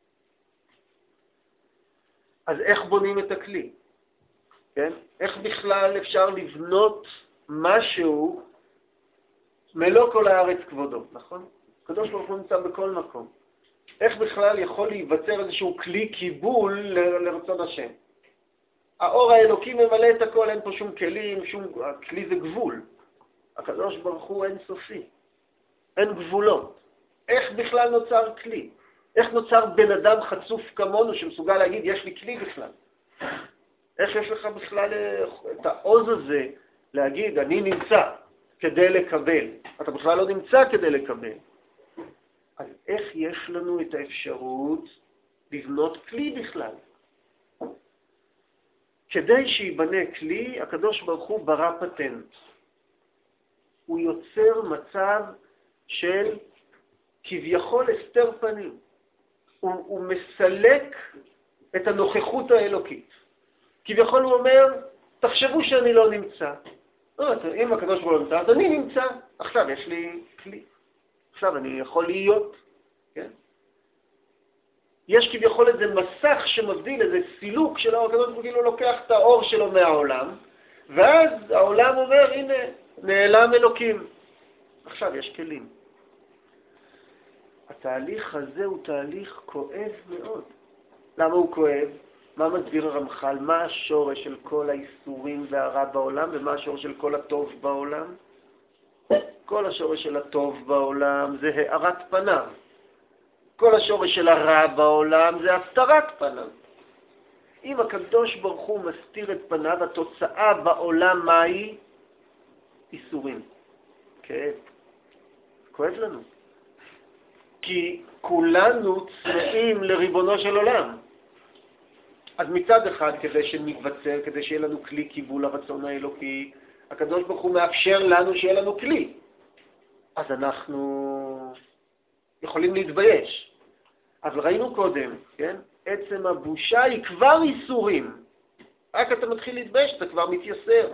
אז איך בונים את הכלי? כן? איך בכלל אפשר לבנות משהו מלוא כל הארץ כבודו, נכון? הקדוש ברוך הוא נמצא בכל מקום. איך בכלל יכול להיווצר איזשהו כלי קיבול ל- לרצון השם? האור האלוקי ממלא את הכל, אין פה שום כלים, שום... הכלי זה גבול. הקדוש ברוך הוא אין סופי. אין גבולות. איך בכלל נוצר כלי? איך נוצר בן אדם חצוף כמונו שמסוגל להגיד, יש לי כלי בכלל? איך יש לך בכלל את העוז הזה להגיד, אני נמצא כדי לקבל? אתה בכלל לא נמצא כדי לקבל. אז איך יש לנו את האפשרות לבנות כלי בכלל? כדי שיבנה כלי, הקדוש ברוך הוא ברא פטנט. הוא יוצר מצב של כביכול הסתר פנים. הוא, הוא מסלק את הנוכחות האלוקית. כביכול הוא אומר, תחשבו שאני לא נמצא. אם הקדוש ברוך הוא לא נמצא, אז אני נמצא. עכשיו יש לי כלי. עכשיו אני יכול להיות. כן? יש כביכול איזה מסך שמבדיל, איזה סילוק של האור. הקדוש ברוך הוא לוקח את האור שלו מהעולם, ואז העולם אומר, הנה, נעלם אלוקים. עכשיו יש כלים. התהליך הזה הוא תהליך כואב מאוד. למה הוא כואב? מה מסביר הרמח"ל? מה השורש של כל האיסורים והרע בעולם, ומה השורש של כל הטוב בעולם? כל השורש של הטוב בעולם זה הארת פניו. כל השורש של הרע בעולם זה הסתרת פניו. אם הקדוש ברוך הוא מסתיר את פניו, התוצאה בעולם מה היא? איסורים. כן. כואב לנו. כי כולנו צמאים לריבונו של עולם. אז מצד אחד, כדי שנתבצר, כדי שיהיה לנו כלי קיבול הרצון האלוקי, הקדוש ברוך הוא מאפשר לנו שיהיה לנו כלי. אז אנחנו יכולים להתבייש. אבל ראינו קודם, כן? עצם הבושה היא כבר איסורים. רק אתה מתחיל להתבייש, אתה כבר מתייסר.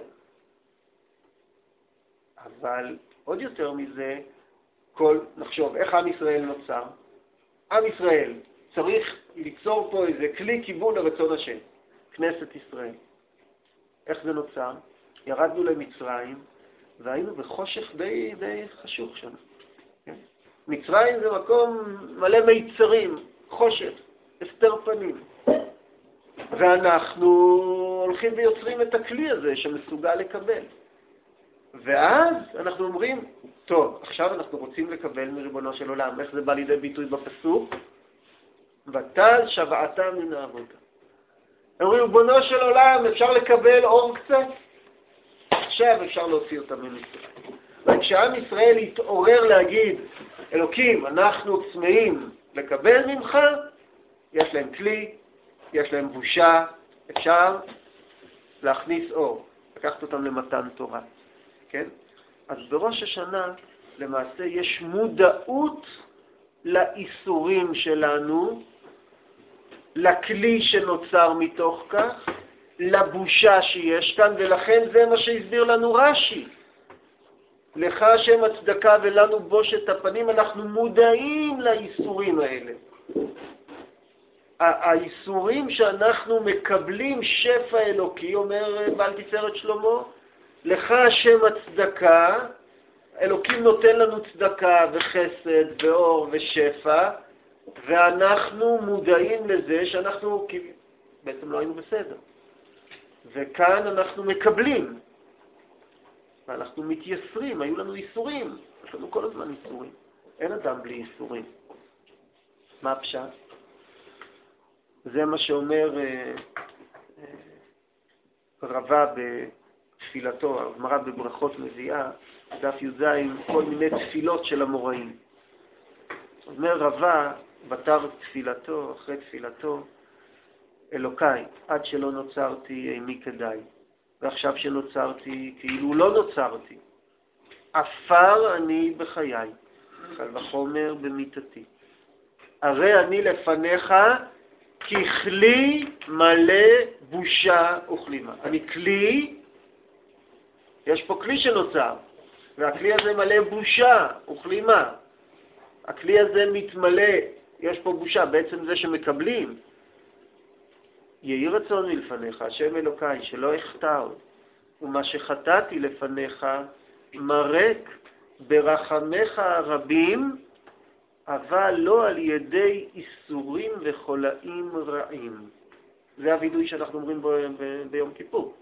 אבל עוד יותר מזה, כל, נחשוב, איך עם ישראל נוצר? עם ישראל צריך ליצור פה איזה כלי קיבול לרצון השם, כנסת ישראל. איך זה נוצר? ירדנו למצרים, והיינו בחושך די, די חשוך שם. כן? מצרים זה מקום מלא מיצרים, חושך, הסתר פנים. ואנחנו הולכים ויוצרים את הכלי הזה שמסוגל לקבל. ואז אנחנו אומרים, טוב, עכשיו אנחנו רוצים לקבל מריבונו של עולם. איך זה בא לידי ביטוי בפסוק? ותל שבעתה מן העבודה. אומרים, ריבונו של עולם, אפשר לקבל אור קצת? עכשיו אפשר להוציא אותם ממצרים. וכשעם ישראל יתעורר להגיד, אלוקים, אנחנו צמאים לקבל ממך, יש להם כלי, יש להם בושה, אפשר להכניס אור, לקחת אותם למתן תורה. כן? אז בראש השנה למעשה יש מודעות לאיסורים שלנו, לכלי שנוצר מתוך כך, לבושה שיש כאן, ולכן זה מה שהסביר לנו רש"י. לך השם הצדקה ולנו בושת הפנים, אנחנו מודעים לאיסורים האלה. האיסורים שאנחנו מקבלים שפע אלוקי, אומר בעל תפארת שלמה, לך השם הצדקה, אלוקים נותן לנו צדקה וחסד ואור ושפע, ואנחנו מודעים לזה שאנחנו בעצם לא היינו בסדר. וכאן אנחנו מקבלים, ואנחנו מתייסרים, היו לנו איסורים, יש לנו כל הזמן איסורים. אין אדם בלי איסורים. מה הפשט? זה מה שאומר אה, אה, רבה בתפילתו, הגמרא בברכות מביאה, דף י"ז, כל מיני תפילות של המוראים. אומר רבה, בתר תפילתו, אחרי תפילתו, אלוקיי, עד שלא נוצרתי אימי כדאי, ועכשיו שנוצרתי כאילו לא נוצרתי. אפר אני בחיי, קל וחומר במיתתי. הרי אני לפניך ככלי מלא בושה וכלימה. אני כלי, יש פה כלי שנוצר, והכלי הזה מלא בושה וכלימה. הכלי הזה מתמלא, יש פה בושה, בעצם זה שמקבלים. יהי רצון מלפניך, השם אלוקיי, שלא אחטא, ומה שחטאתי לפניך, מרק ברחמך הרבים, אבל לא על ידי איסורים וחולאים רעים. זה הווידוי שאנחנו אומרים בו ב- ביום כיפור.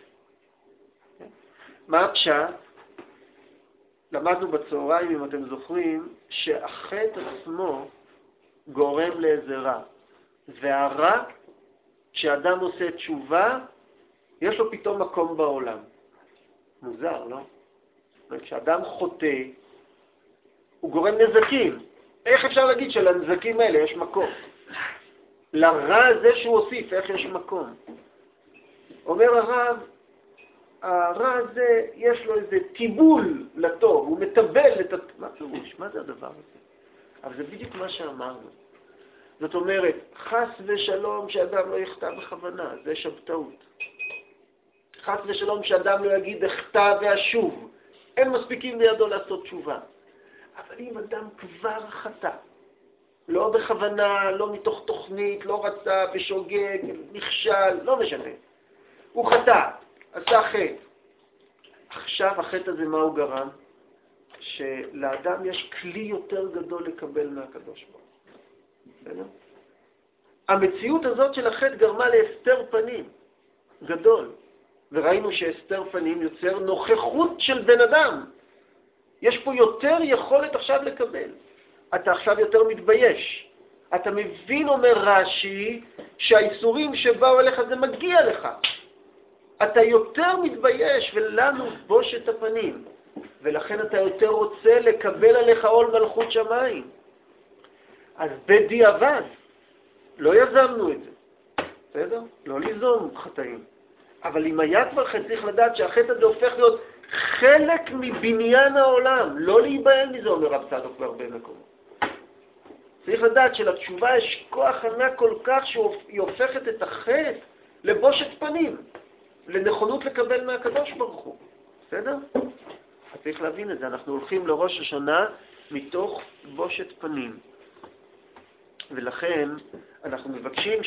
מה הפשט? למדנו בצהריים, אם אתם זוכרים, שהחטא עצמו גורם לאיזה רע. והרע, כשאדם עושה תשובה, יש לו פתאום מקום בעולם. מוזר, לא? כשאדם חוטא, הוא גורם נזקים. איך אפשר להגיד שלנזקים האלה יש מקום? לרע הזה שהוא הוסיף, איך יש מקום? אומר הרב, הרע הזה יש לו איזה טיבול לטוב, הוא מטבל את... מה פירוש? מה זה הדבר הזה? אבל זה בדיוק מה שאמרנו. זאת אומרת, חס ושלום שאדם לא יחטא בכוונה, זה שבתאות. חס ושלום שאדם לא יגיד אחטא ואשוב, אין מספיקים לידו לעשות תשובה. אבל אם אדם כבר חטא, לא בכוונה, לא מתוך תוכנית, לא רצה ושוגג, נכשל, לא משנה. הוא חטא, עשה חטא. עכשיו החטא הזה מה הוא גרם? שלאדם יש כלי יותר גדול לקבל מהקדוש ברוך הוא. המציאות הזאת של החטא גרמה להסתר פנים גדול. וראינו שהסתר פנים יוצר נוכחות של בן אדם. יש פה יותר יכולת עכשיו לקבל. אתה עכשיו יותר מתבייש. אתה מבין, אומר רש"י, שהאיסורים שבאו אליך זה מגיע לך. אתה יותר מתבייש, ולנו בוש את הפנים. ולכן אתה יותר רוצה לקבל עליך עול מלכות שמיים. אז בדיעבד, לא יזמנו את זה, בסדר? לא ליזום חטאים. אבל אם היה כבר חטא, צריך לדעת שהחטא הזה הופך להיות חלק מבניין העולם, לא להיבהל מזה, אומר רב צדוק בהרבה מקומות. צריך לדעת שלתשובה יש כוח ענק כל כך שהיא הופכת את החטא לבושת פנים, לנכונות לקבל מהקדוש ברוך הוא. בסדר? אז צריך להבין את זה. אנחנו הולכים לראש השנה מתוך בושת פנים. ולכן אנחנו מבקשים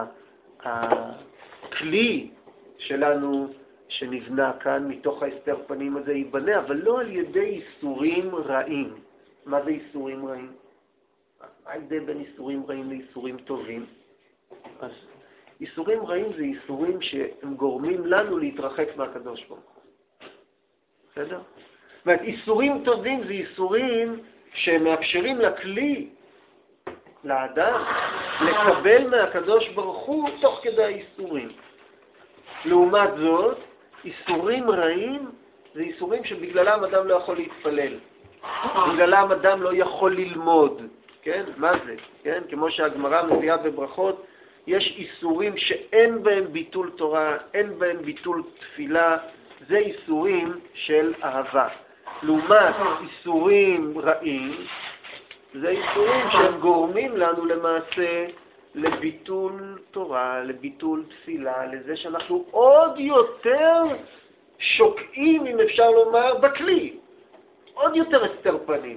שהכלי שלנו שנבנה כאן מתוך ההסתר פנים הזה ייבנה, אבל לא על ידי איסורים רעים. מה זה איסורים רעים? מה ההבדל בין איסורים רעים לאיסורים טובים? אז איסורים רעים זה איסורים שהם גורמים לנו להתרחק מהקדוש ברוך הוא. בסדר? זאת אומרת, איסורים טובים זה איסורים שמאפשרים לכלי, לאדם, לקבל מהקדוש ברוך הוא תוך כדי האיסורים. לעומת זאת, איסורים רעים זה איסורים שבגללם אדם לא יכול להתפלל. בגללם אדם לא יכול ללמוד. כן? מה זה? כן? כמו שהגמרא מביאה בברכות, יש איסורים שאין בהם ביטול תורה, אין בהם ביטול תפילה, זה איסורים של אהבה. לעומת איסורים רעים, זה איסורים שהם גורמים לנו למעשה לביטול תורה, לביטול תפילה, לזה שאנחנו עוד יותר שוקעים, אם אפשר לומר, בכלי. עוד יותר הסתר פנים.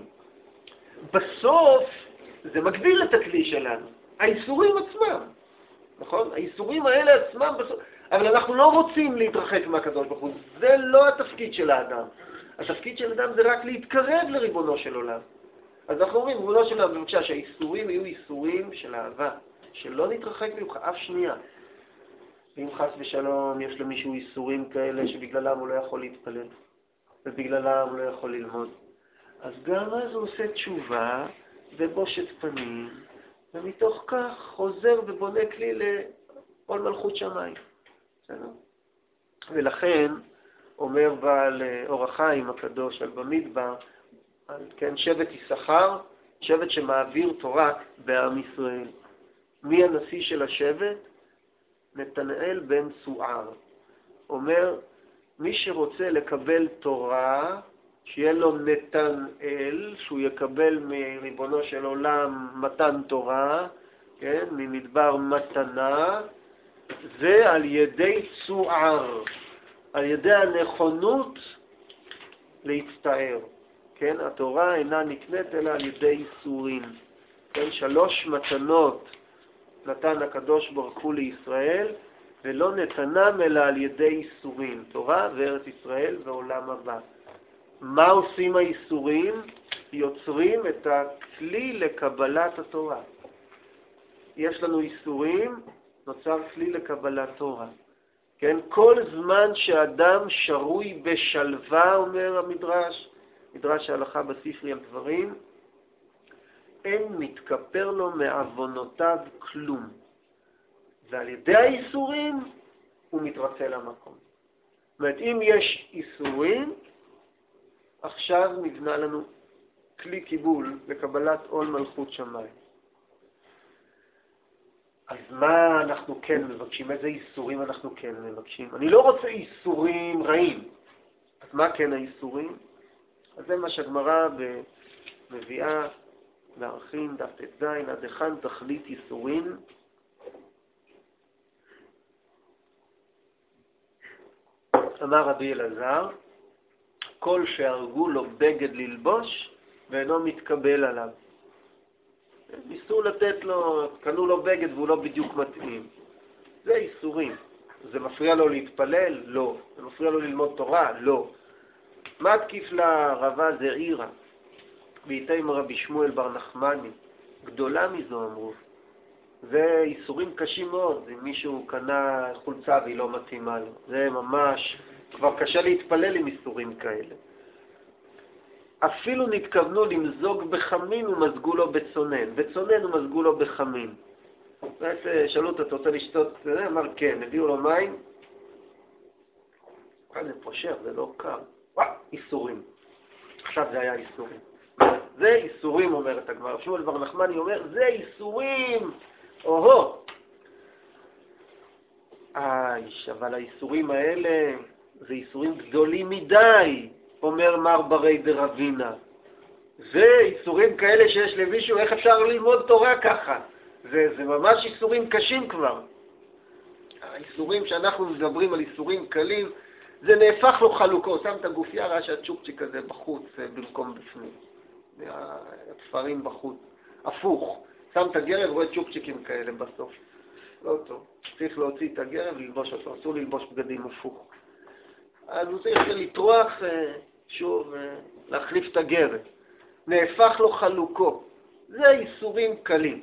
בסוף זה מגדיל את הכלי שלנו. האיסורים עצמם, נכון? האיסורים האלה עצמם בסוף, אבל אנחנו לא רוצים להתרחק מהקדוש ברוך הוא. זה לא התפקיד של האדם. התפקיד של האדם זה רק להתקרב לריבונו של עולם. אז אנחנו אומרים, ריבונו של עולם, בבקשה שהאיסורים יהיו איסורים של אהבה, שלא נתרחק ממך אף שנייה. ואם חס ושלום יש למישהו איסורים כאלה שבגללם הוא לא יכול להתפלל, ובגללם הוא לא יכול ללמוד, אז גם אז הוא עושה תשובה ובושת פנים, ומתוך כך חוזר ובונה כלי לעול מלכות שמיים. בסדר? ולכן אומר בעל אור החיים הקדוש על במדבר, על כן, שבט יששכר, שבט שמעביר תורה בעם ישראל. מי הנשיא של השבט? נתנאל בן סוער. אומר, מי שרוצה לקבל תורה, שיהיה לו נתנאל, שהוא יקבל מריבונו של עולם מתן תורה, כן, ממדבר מתנה, זה על ידי סוער, על ידי הנכונות להצטער. כן, התורה אינה נקנית אלא על ידי איסורים. כן, שלוש מתנות נתן הקדוש ברוך הוא לישראל, ולא נתנם אלא על ידי איסורים, תורה וארץ ישראל ועולם הבא. מה עושים האיסורים? יוצרים את הכלי לקבלת התורה. יש לנו איסורים, נוצר כלי לקבלת תורה. כן, כל זמן שאדם שרוי בשלווה, אומר המדרש, מדרש ההלכה בספרי על דברים, אין מתכפר לו מעוונותיו כלום. ועל ידי האיסורים הוא מתרצה למקום. זאת אומרת, אם יש איסורים, עכשיו נבנה לנו כלי קיבול לקבלת עול מלכות שמיים. אז מה אנחנו כן מבקשים? איזה איסורים אנחנו כן מבקשים? אני לא רוצה איסורים רעים. אז מה כן האיסורים? אז זה מה שהגמרא מביאה בערכים דף ט"ז, עד היכן תכלית איסורים. אמר רבי אלעזר, כל שהרגו לו בגד ללבוש ואינו מתקבל עליו. ניסו לתת לו, קנו לו בגד והוא לא בדיוק מתאים. זה איסורים. זה מפריע לו להתפלל? לא. זה מפריע לו ללמוד תורה? לא. מה תקיף לרבה זעירה? ואיתם רבי שמואל בר נחמני. גדולה מזו אמרו. זה איסורים קשים מאוד. אם מישהו קנה חולצה והיא לא מתאימה לו. זה ממש, כבר קשה להתפלל עם איסורים כאלה. אפילו נתכוונו למזוג בחמין ומזגו לו בצונן. בצונן ומזגו לו בחמין. שאלו אותו, אתה רוצה לשתות? אמר כן, הביאו לו מים. זה פושר, זה לא קר. איסורים. עכשיו זה היה איסורים. זה איסורים, אומרת הגמרא. שמואל בר נחמני אומר, זה איסורים! או-הו! איש, אבל האיסורים האלה זה איסורים גדולים מדי, אומר מר ברי דרבינה. זה איסורים כאלה שיש למישהו, איך אפשר ללמוד תורה ככה? זה, זה ממש איסורים קשים כבר. האיסורים שאנחנו מדברים על איסורים קלים, זה נהפך לו חלוקו, שם את הגופייה, ראה שהצ'ופצ'יק הזה בחוץ במקום בפנים. התפרים בחוץ. הפוך, שם את הגרב, רואה צ'ופצ'יקים כאלה בסוף. לא טוב. צריך להוציא את הגרב וללבוש אותו, אסור ללבוש בגדים הפוך. אז הוא צריך לטרוח שוב, להחליף את הגרב. נהפך לו חלוקו. זה איסורים קלים.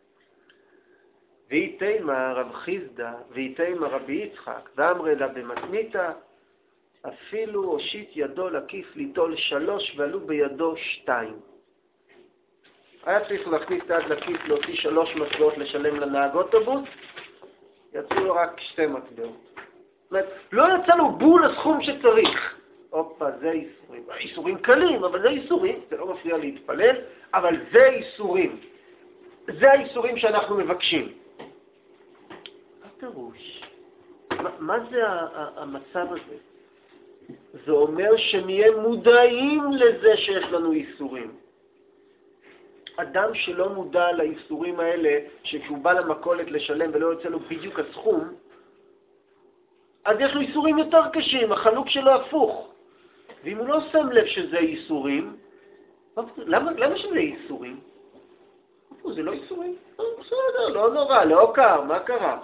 ואיתימה רב חיסדא, ואיתימה רבי יצחק, ואמרי לה במתניתא, אפילו הושיט ידו לקיס ליטול שלוש ועלו בידו שתיים. היה צריך להכניס את היד לכיס, להוציא שלוש מטבעות לשלם לנהג אוטובוס, יצאו לו רק שתי מטבעות. זאת אומרת, לא יצא לו בול הסכום שצריך. אופה, זה איסורים. איסורים קלים, אבל זה איסורים, זה לא מפריע להתפלל, אבל זה איסורים. זה האיסורים שאנחנו מבקשים. הפירוש, מה, מה זה המצב הזה? זה אומר שנהיה מודעים לזה שיש לנו איסורים. אדם שלא מודע לאיסורים האלה, שכשהוא בא למכולת לשלם ולא יוצא לו בדיוק הסכום, אז יש לו איסורים יותר קשים, החלוק שלו הפוך. ואם הוא לא שם לב שזה איסורים, למה, למה שזה איסורים? זה לא איסורים? בסדר, לא נורא, לא קר, מה קרה?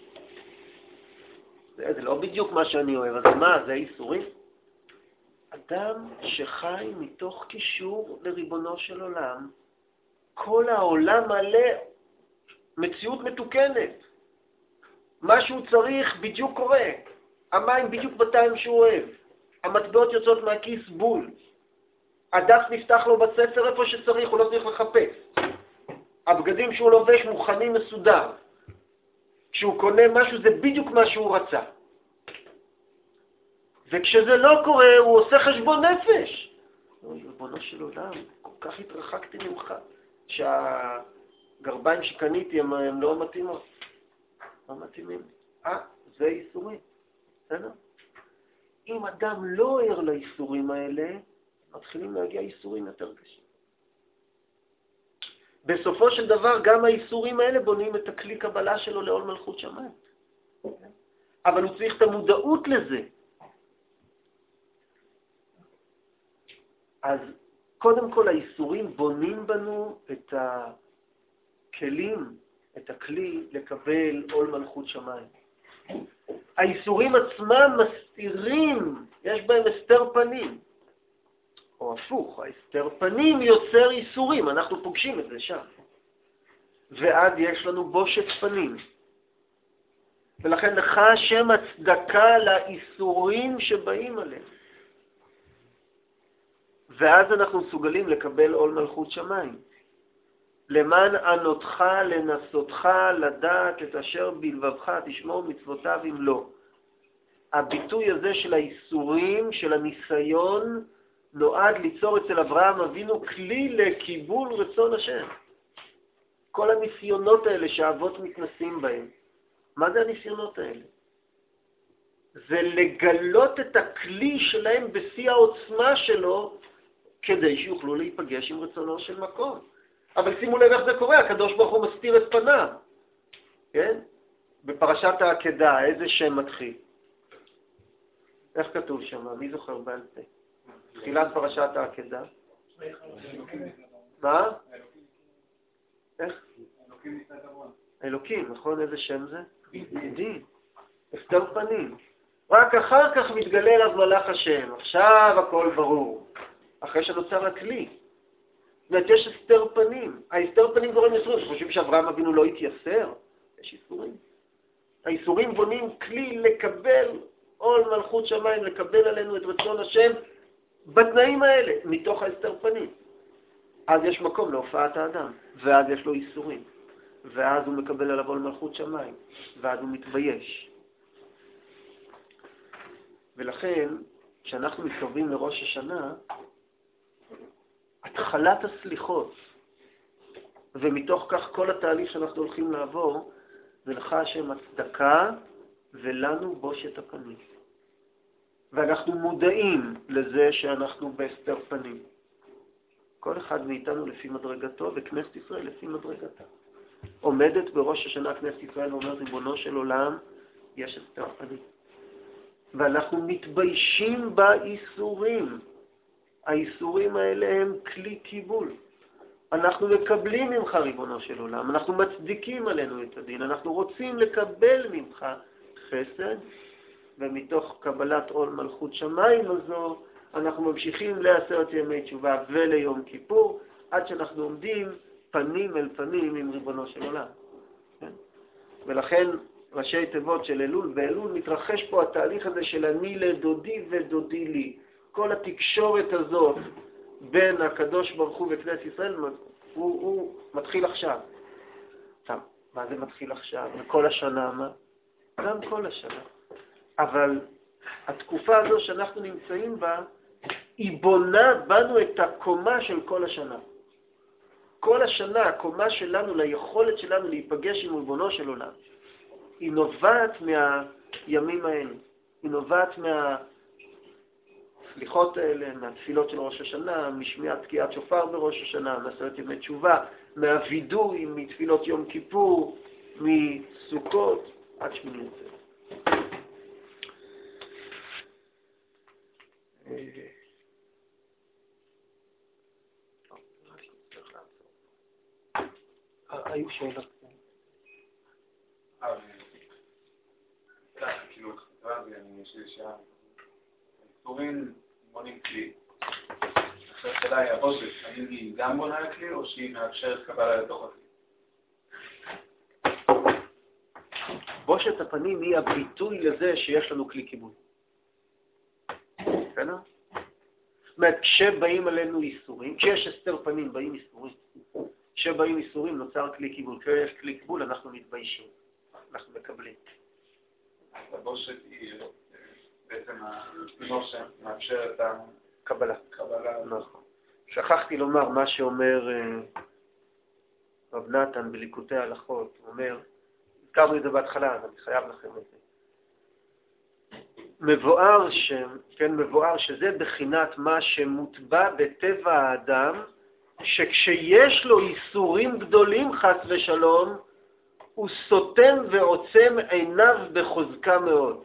זה, זה לא בדיוק מה שאני אוהב, אז מה, זה איסורים? אדם שחי מתוך קישור לריבונו של עולם, כל העולם מלא מציאות מתוקנת. מה שהוא צריך בדיוק קורה. המים בדיוק בטיים שהוא אוהב. המטבעות יוצאות מהכיס בול. הדף נפתח לו בספר איפה שצריך, הוא לא צריך לחפש. הבגדים שהוא לובש מוכנים מסודר. כשהוא קונה משהו זה בדיוק מה שהוא רצה. וכשזה לא קורה הוא עושה חשבון נפש. ריבונו של עולם, כל כך התרחקתי ממך. שהגרביים שקניתי הם, הם לא מתאימות. לא מתאימים. אה, זה איסורים. בסדר? אם אדם לא ער לאיסורים האלה, מתחילים להגיע איסורים יותר קשים. בסופו של דבר, גם האיסורים האלה בונים את הכלי קבלה שלו לעול מלכות שמיים. אבל הוא צריך את המודעות לזה. אז קודם כל האיסורים בונים בנו את הכלים, את הכלי לקבל עול מלכות שמיים. האיסורים עצמם מסתירים, יש בהם הסתר פנים. או הפוך, ההסתר פנים יוצר איסורים, אנחנו פוגשים את זה שם. ועד יש לנו בושת פנים. ולכן לך השם הצדקה לאיסורים שבאים עליהם. ואז אנחנו מסוגלים לקבל עול מלכות שמיים. למען ענותך, לנסותך, לדעת את אשר בלבבך, תשמור מצוותיו אם לא. הביטוי הזה של האיסורים, של הניסיון, נועד ליצור אצל אברהם אבינו כלי לקיבול רצון השם. כל הניסיונות האלה שהאבות מתנסים בהם. מה זה הניסיונות האלה? זה לגלות את הכלי שלהם בשיא העוצמה שלו, כדי שיוכלו להיפגש עם רצונו של מקום. אבל שימו לב איך זה קורה, הקדוש ברוך הוא מסתיר את פניו. כן? בפרשת העקדה, איזה שם מתחיל? איך כתוב שם? מי זוכר בעל פה? תחילת פרשת העקדה. מה? איך? אלוקים, נכון? איזה שם זה? דין. הסתר פנים. רק אחר כך מתגלה אליו מלאך השם. עכשיו הכל ברור. אחרי שנוצר הכלי. זאת אומרת, יש הסתר פנים. ההסתר פנים גורם איסורים. אתם חושבים שאברהם אבינו לא התייסר? יש איסורים. האיסורים בונים כלי לקבל עול מלכות שמיים, לקבל עלינו את רצון השם בתנאים האלה, מתוך ההסתר פנים. אז יש מקום להופעת האדם, ואז יש לו איסורים. ואז הוא מקבל עליו עול מלכות שמיים, ואז הוא מתבייש. ולכן, כשאנחנו מתקרבים לראש השנה, התחלת הסליחות, ומתוך כך כל התהליך שאנחנו הולכים לעבור, זה לך השם הצדקה ולנו בושת הפנים. ואנחנו מודעים לזה שאנחנו בהסתר פנים. כל אחד מאיתנו לפי מדרגתו, וכנסת ישראל לפי מדרגתה. עומדת בראש השנה כנסת ישראל ואומרת, ריבונו של עולם, יש הסתר פנים. ואנחנו מתביישים באיסורים. האיסורים האלה הם כלי קיבול. אנחנו מקבלים ממך, ריבונו של עולם, אנחנו מצדיקים עלינו את הדין, אנחנו רוצים לקבל ממך חסד, ומתוך קבלת עול מלכות שמיים הזו, אנחנו ממשיכים לעשרת ימי תשובה וליום כיפור, עד שאנחנו עומדים פנים אל פנים עם ריבונו של עולם. כן? ולכן ראשי תיבות של אלול, באלול מתרחש פה התהליך הזה של אני לדודי ודודי לי. כל התקשורת הזאת בין הקדוש ברוך הוא וכנסת ישראל, הוא, הוא מתחיל עכשיו. טוב, מה זה מתחיל עכשיו? וכל השנה, מה? גם כל השנה. אבל התקופה הזו שאנחנו נמצאים בה, היא בונה בנו את הקומה של כל השנה. כל השנה, הקומה שלנו, ליכולת שלנו להיפגש עם ריבונו של עולם, היא נובעת מהימים האלה. היא נובעת מהסליחות האלה, מהתפילות של ראש השנה, משמיעת תקיעת שופר בראש השנה, מעשרת ימי תשובה, מהווידוי, מתפילות יום כיפור, מסוכות, עד שמיני עצרת. היו שאלות. כאילו, יש לי שעה. האיסורים בונים כלי. עכשיו השאלה היא, הבושת, האם היא גם בונה כלי או שהיא מאפשרת קבלה לתוך הכלי? בושת הפנים היא הביטוי לזה שיש לנו כלי כיבוד. כן? זאת אומרת, כשבאים עלינו איסורים, כשיש הסתר פנים באים איסורים, כשבאים איסורים נוצר כלי קיבול. כשיש כלי קיבול אנחנו מתביישים, אנחנו מקבלים. הבושת היא בעצם המנור שמאפשר את הקבלה. הקבלה. נכון. שכחתי לומר מה שאומר רב נתן בליקוטי ההלכות. הוא אומר, הזכרנו את זה בהתחלה, אז אני חייב לכם את זה. מבואר ש... כן, מבואר שזה בחינת מה שמוטבע בטבע האדם, שכשיש לו איסורים גדולים חס ושלום, הוא סותם ועוצם עיניו בחוזקה מאוד.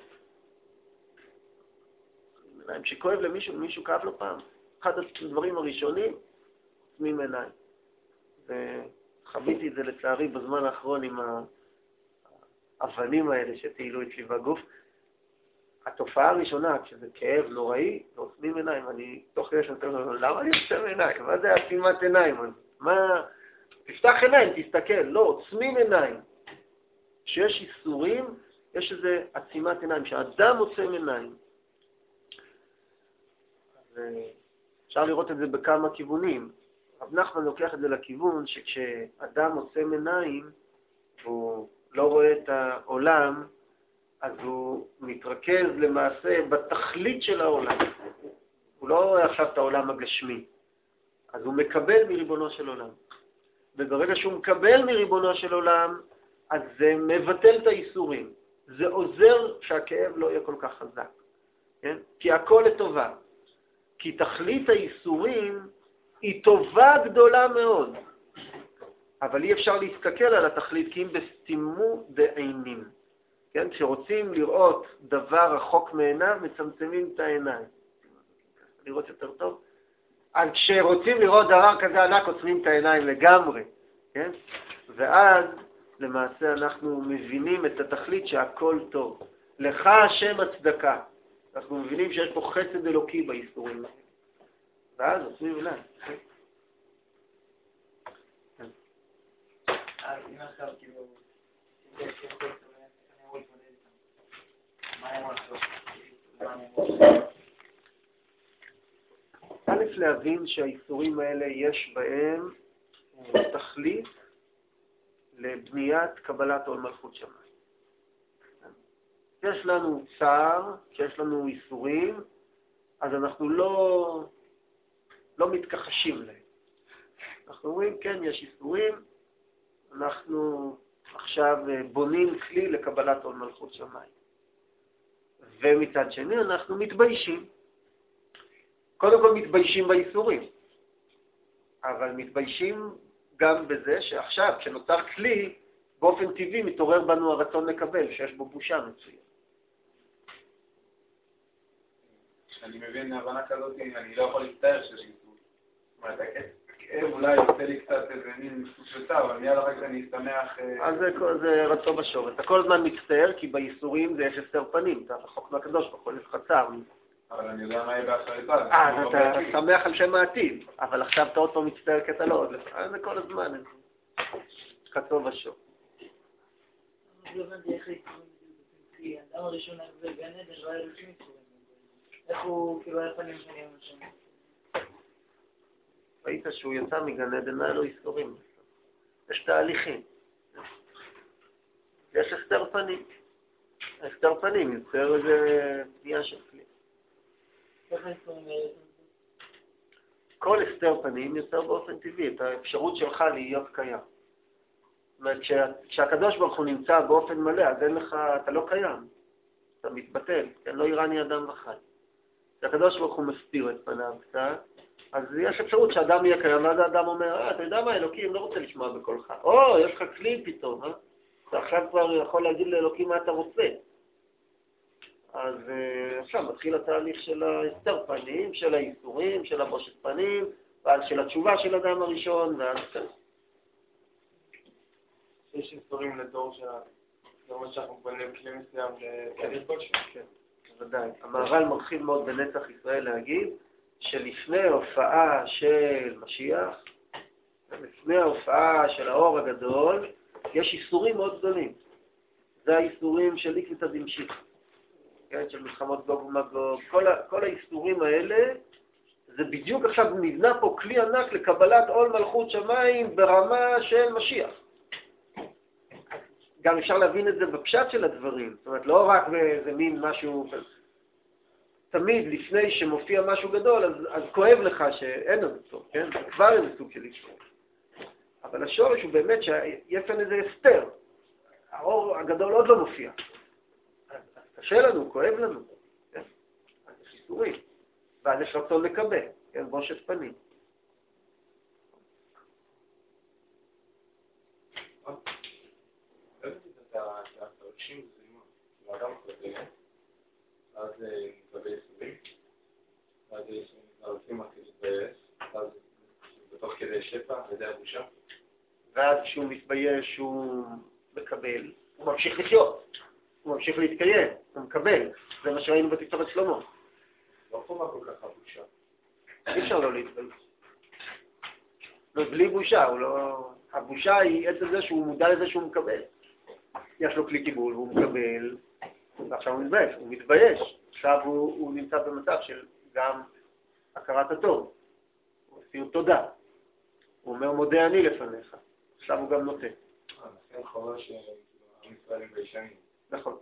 אם שכואב למישהו, מישהו כאב לו פעם. אחד הדברים הראשונים, עוצמים עיניים. וחוויתי את זה לצערי בזמן האחרון עם האבנים האלה שטיילו אצלי בגוף. התופעה הראשונה, כשזה כאב נוראי, ועוצמים עיניים, אני תוך כדי שנתן לו, למה אני עוצם עיניים? מה זה עצימת עיניים? מה? תפתח עיניים, תסתכל. לא, עוצמים עיניים. כשיש איסורים, יש איזה עצימת עיניים, שהאדם עוצם עיניים. אפשר לראות את זה בכמה כיוונים. רב נחמן לוקח את זה לכיוון שכשאדם עוצם עיניים, והוא לא רואה את העולם, אז הוא מתרכז למעשה בתכלית של העולם. הוא לא רואה עכשיו את העולם הגשמי. אז הוא מקבל מריבונו של עולם. וברגע שהוא מקבל מריבונו של עולם, אז זה מבטל את האיסורים. זה עוזר שהכאב לא יהיה כל כך חזק. כן? כי הכל לטובה. כי תכלית האיסורים היא טובה גדולה מאוד. אבל אי אפשר להסתכל על התכלית כי אם בסתימו דעינים. כן? כשרוצים לראות דבר רחוק מעיניו, מצמצמים את העיניים. לראות יותר טוב. אז כשרוצים לראות דבר כזה ענק, עוצמים את העיניים לגמרי. כן? ואז למעשה אנחנו מבינים את התכלית שהכל טוב. לך השם הצדקה. אנחנו מבינים שיש פה חסד אלוקי באיסורים. ואז עוצמים עיניים. אם עכשיו כאילו... א' להבין שהאיסורים האלה יש בהם תכלית לבניית קבלת עול מלכות שמיים. יש לנו צער, יש לנו איסורים, אז אנחנו לא, לא מתכחשים להם. אנחנו אומרים, כן, יש איסורים, אנחנו עכשיו בונים כלי לקבלת עול מלכות שמיים. ומצד שני אנחנו מתביישים. קודם כל מתביישים באיסורים, אבל מתביישים גם בזה שעכשיו, כשנוצר כלי, באופן טבעי מתעורר בנו הרצון לקבל, שיש בו בושה מצוין. אני מבין הבנה כזאת, אני לא יכול להצטער שיש איסור. זאת אומרת, אולי יוצא לי קצת איזה מין סוג של צער, אבל מיד אחר כך אני אשמח... אז זה רצון בשורש. אתה כל הזמן מצטער, כי באיסורים זה יש הסתר פנים, אתה רחוק מהקדוש ברוך הוא, יש לך צער. אבל אני יודע מה יהיה באחריתה. אה, אתה שמח על שם העתיד, אבל עכשיו אתה עוד פעם מצטער כי אתה לא עוד. זה כל הזמן, כתוב בשור. לא הבנתי איך איסורים בדיוק. האדם הראשון היה בגן עדן, לא היה לו שום איסורים. איך הוא כאילו היה פנים שנים לשם? ראית שהוא יצא מגן עדן, היה לו איסורים. יש תהליכים. יש הסתר פנים. הסתר פנים יוצר איזה בנייה של כלי. איך האיסורים האלה? כל הסתר פנים יוצר באופן טבעי את האפשרות שלך להיות קיים. זאת אומרת, כשהקדוש ברוך הוא נמצא באופן מלא, אז אין לך, אתה לא קיים. אתה מתבטל, כן? לא יראני אדם וחי. כשהקדוש ברוך הוא מסתיר את פניו קצת, אז יש אפשרות שאדם יהיה קיים, ואז האדם אומר, אה, אתה יודע מה, אלוקים, לא רוצה לשמוע בקולך. או, יש לך כלי פתאום, אה? אתה עכשיו כבר יכול להגיד לאלוקים מה אתה רוצה. אז עכשיו מתחיל התהליך של ההסתר פנים, של האיסורים, של הבושת פנים, ואז של התשובה של אדם הראשון, ואז כן. יש איסורים לדור שלנו. זאת אומרת שאנחנו בונים כלי מסוים לתהליך כלשהו. כן, בוודאי. המהר"ל מרחיב מאוד בנצח ישראל להגיד שלפני ההופעה של משיח, לפני ההופעה של האור הגדול, יש איסורים מאוד גדולים. זה האיסורים של עקבתא דמשיחא, כן, של מלחמות גוג ומגוג. כל, כל האיסורים האלה, זה בדיוק עכשיו נבנה פה כלי ענק לקבלת עול מלכות שמיים ברמה של משיח. גם אפשר להבין את זה בפשט של הדברים, זאת אומרת, לא רק באיזה מין משהו, תמיד לפני שמופיע משהו גדול, אז, אז כואב לך שאין לנו טוב, כן? זה כבר איזה סוג של איסור. אבל השורש הוא באמת שיש כאן איזה הסתר. האור הגדול עוד לא מופיע. אז, אז קשה לנו, כואב לנו, כן? אז יש איסורים. ואז יש רצון לקבל, כן? בושת פנים. שהתרגשים זרימה, ואדם חוזר, אז נקבל איסורים, ואז יש נרצים מתחיל להתבייש, אז בתוך כדי שפע, וזה הבושה. ואז כשהוא מתבייש הוא מקבל, הוא ממשיך לחיות, הוא ממשיך להתקיים, הוא מקבל. זה מה שראינו בתקשורת שלמה. לא חובה כל כך הבושה. אי אפשר לא להתבייש. בלי בושה, הוא לא... הבושה היא עצם זה שהוא מודע לזה שהוא מקבל. יש לו כלי קיבול והוא מקבל, ועכשיו הוא מתבייש, הוא מתבייש. עכשיו הוא, הוא נמצא במצב של גם הכרת הטוב. הוא עושה תודה. הוא אומר מודה אני לפניך. עכשיו הוא גם נוטה. לכן חובה שעם ישראל הם ביישנים. נכון.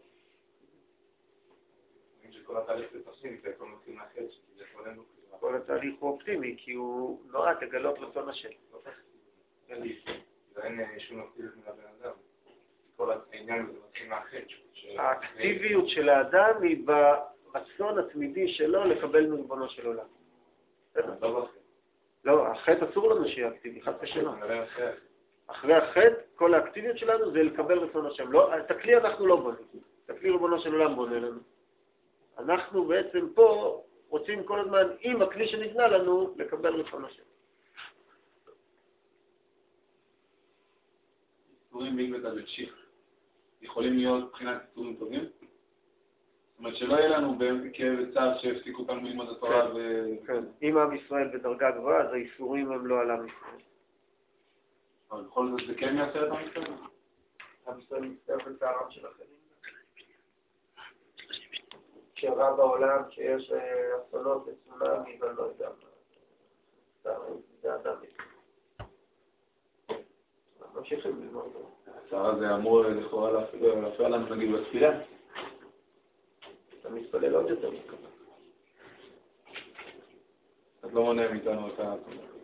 אם שכל התהליך זה תפסים, זה הכל מתחיל מהחץ, כי זה כולנו כזה. כל התהליך הוא אופטימי, כי הוא נועד לגלות רצון השם. לא תפסים. אין לי, ואין שום אקטיביות מהבן אדם. כל העניין הזה מתחיל מהחץ. האקטיביות של האדם היא ברצון התמידי שלו לקבל מריבונו של עולם. לא בחץ. לא, החטא אסור לנו שיהיה אקטיבי, חד ושלום. אחרי החטא, כל האקטיביות שלנו זה לקבל רצון השם. לא, את הכלי אנחנו לא בונים. את הכלי ריבונו של עולם בונה לנו. אנחנו בעצם פה רוצים כל הזמן, עם הכלי שנבנה לנו, לקבל רצון השם. איסורים בעקבתא דמשיחא יכולים להיות מבחינת איסורים טובים? זאת אומרת שלא יהיה לנו כאב וצער שהפסיקו אותנו ללמוד התורה ו... כן, אם עם ישראל בדרגה גבוהה, אז האיסורים הם לא על עם ישראל. אבל בכל זאת זה כן יעשה את עם ישראל? עם ישראל מצטער בצערם של אחרים. כשרע בעולם, שיש אסונות וצונאמי, ואני לא יודע מה. זה אדם מצטער. ממשיכים ללמוד. הצער זה אמור לכאורה להפריע לנו נגיד בתפילה. אתה מתפלל עוד יותר מקווה. אז לא מונע מאיתנו את ה...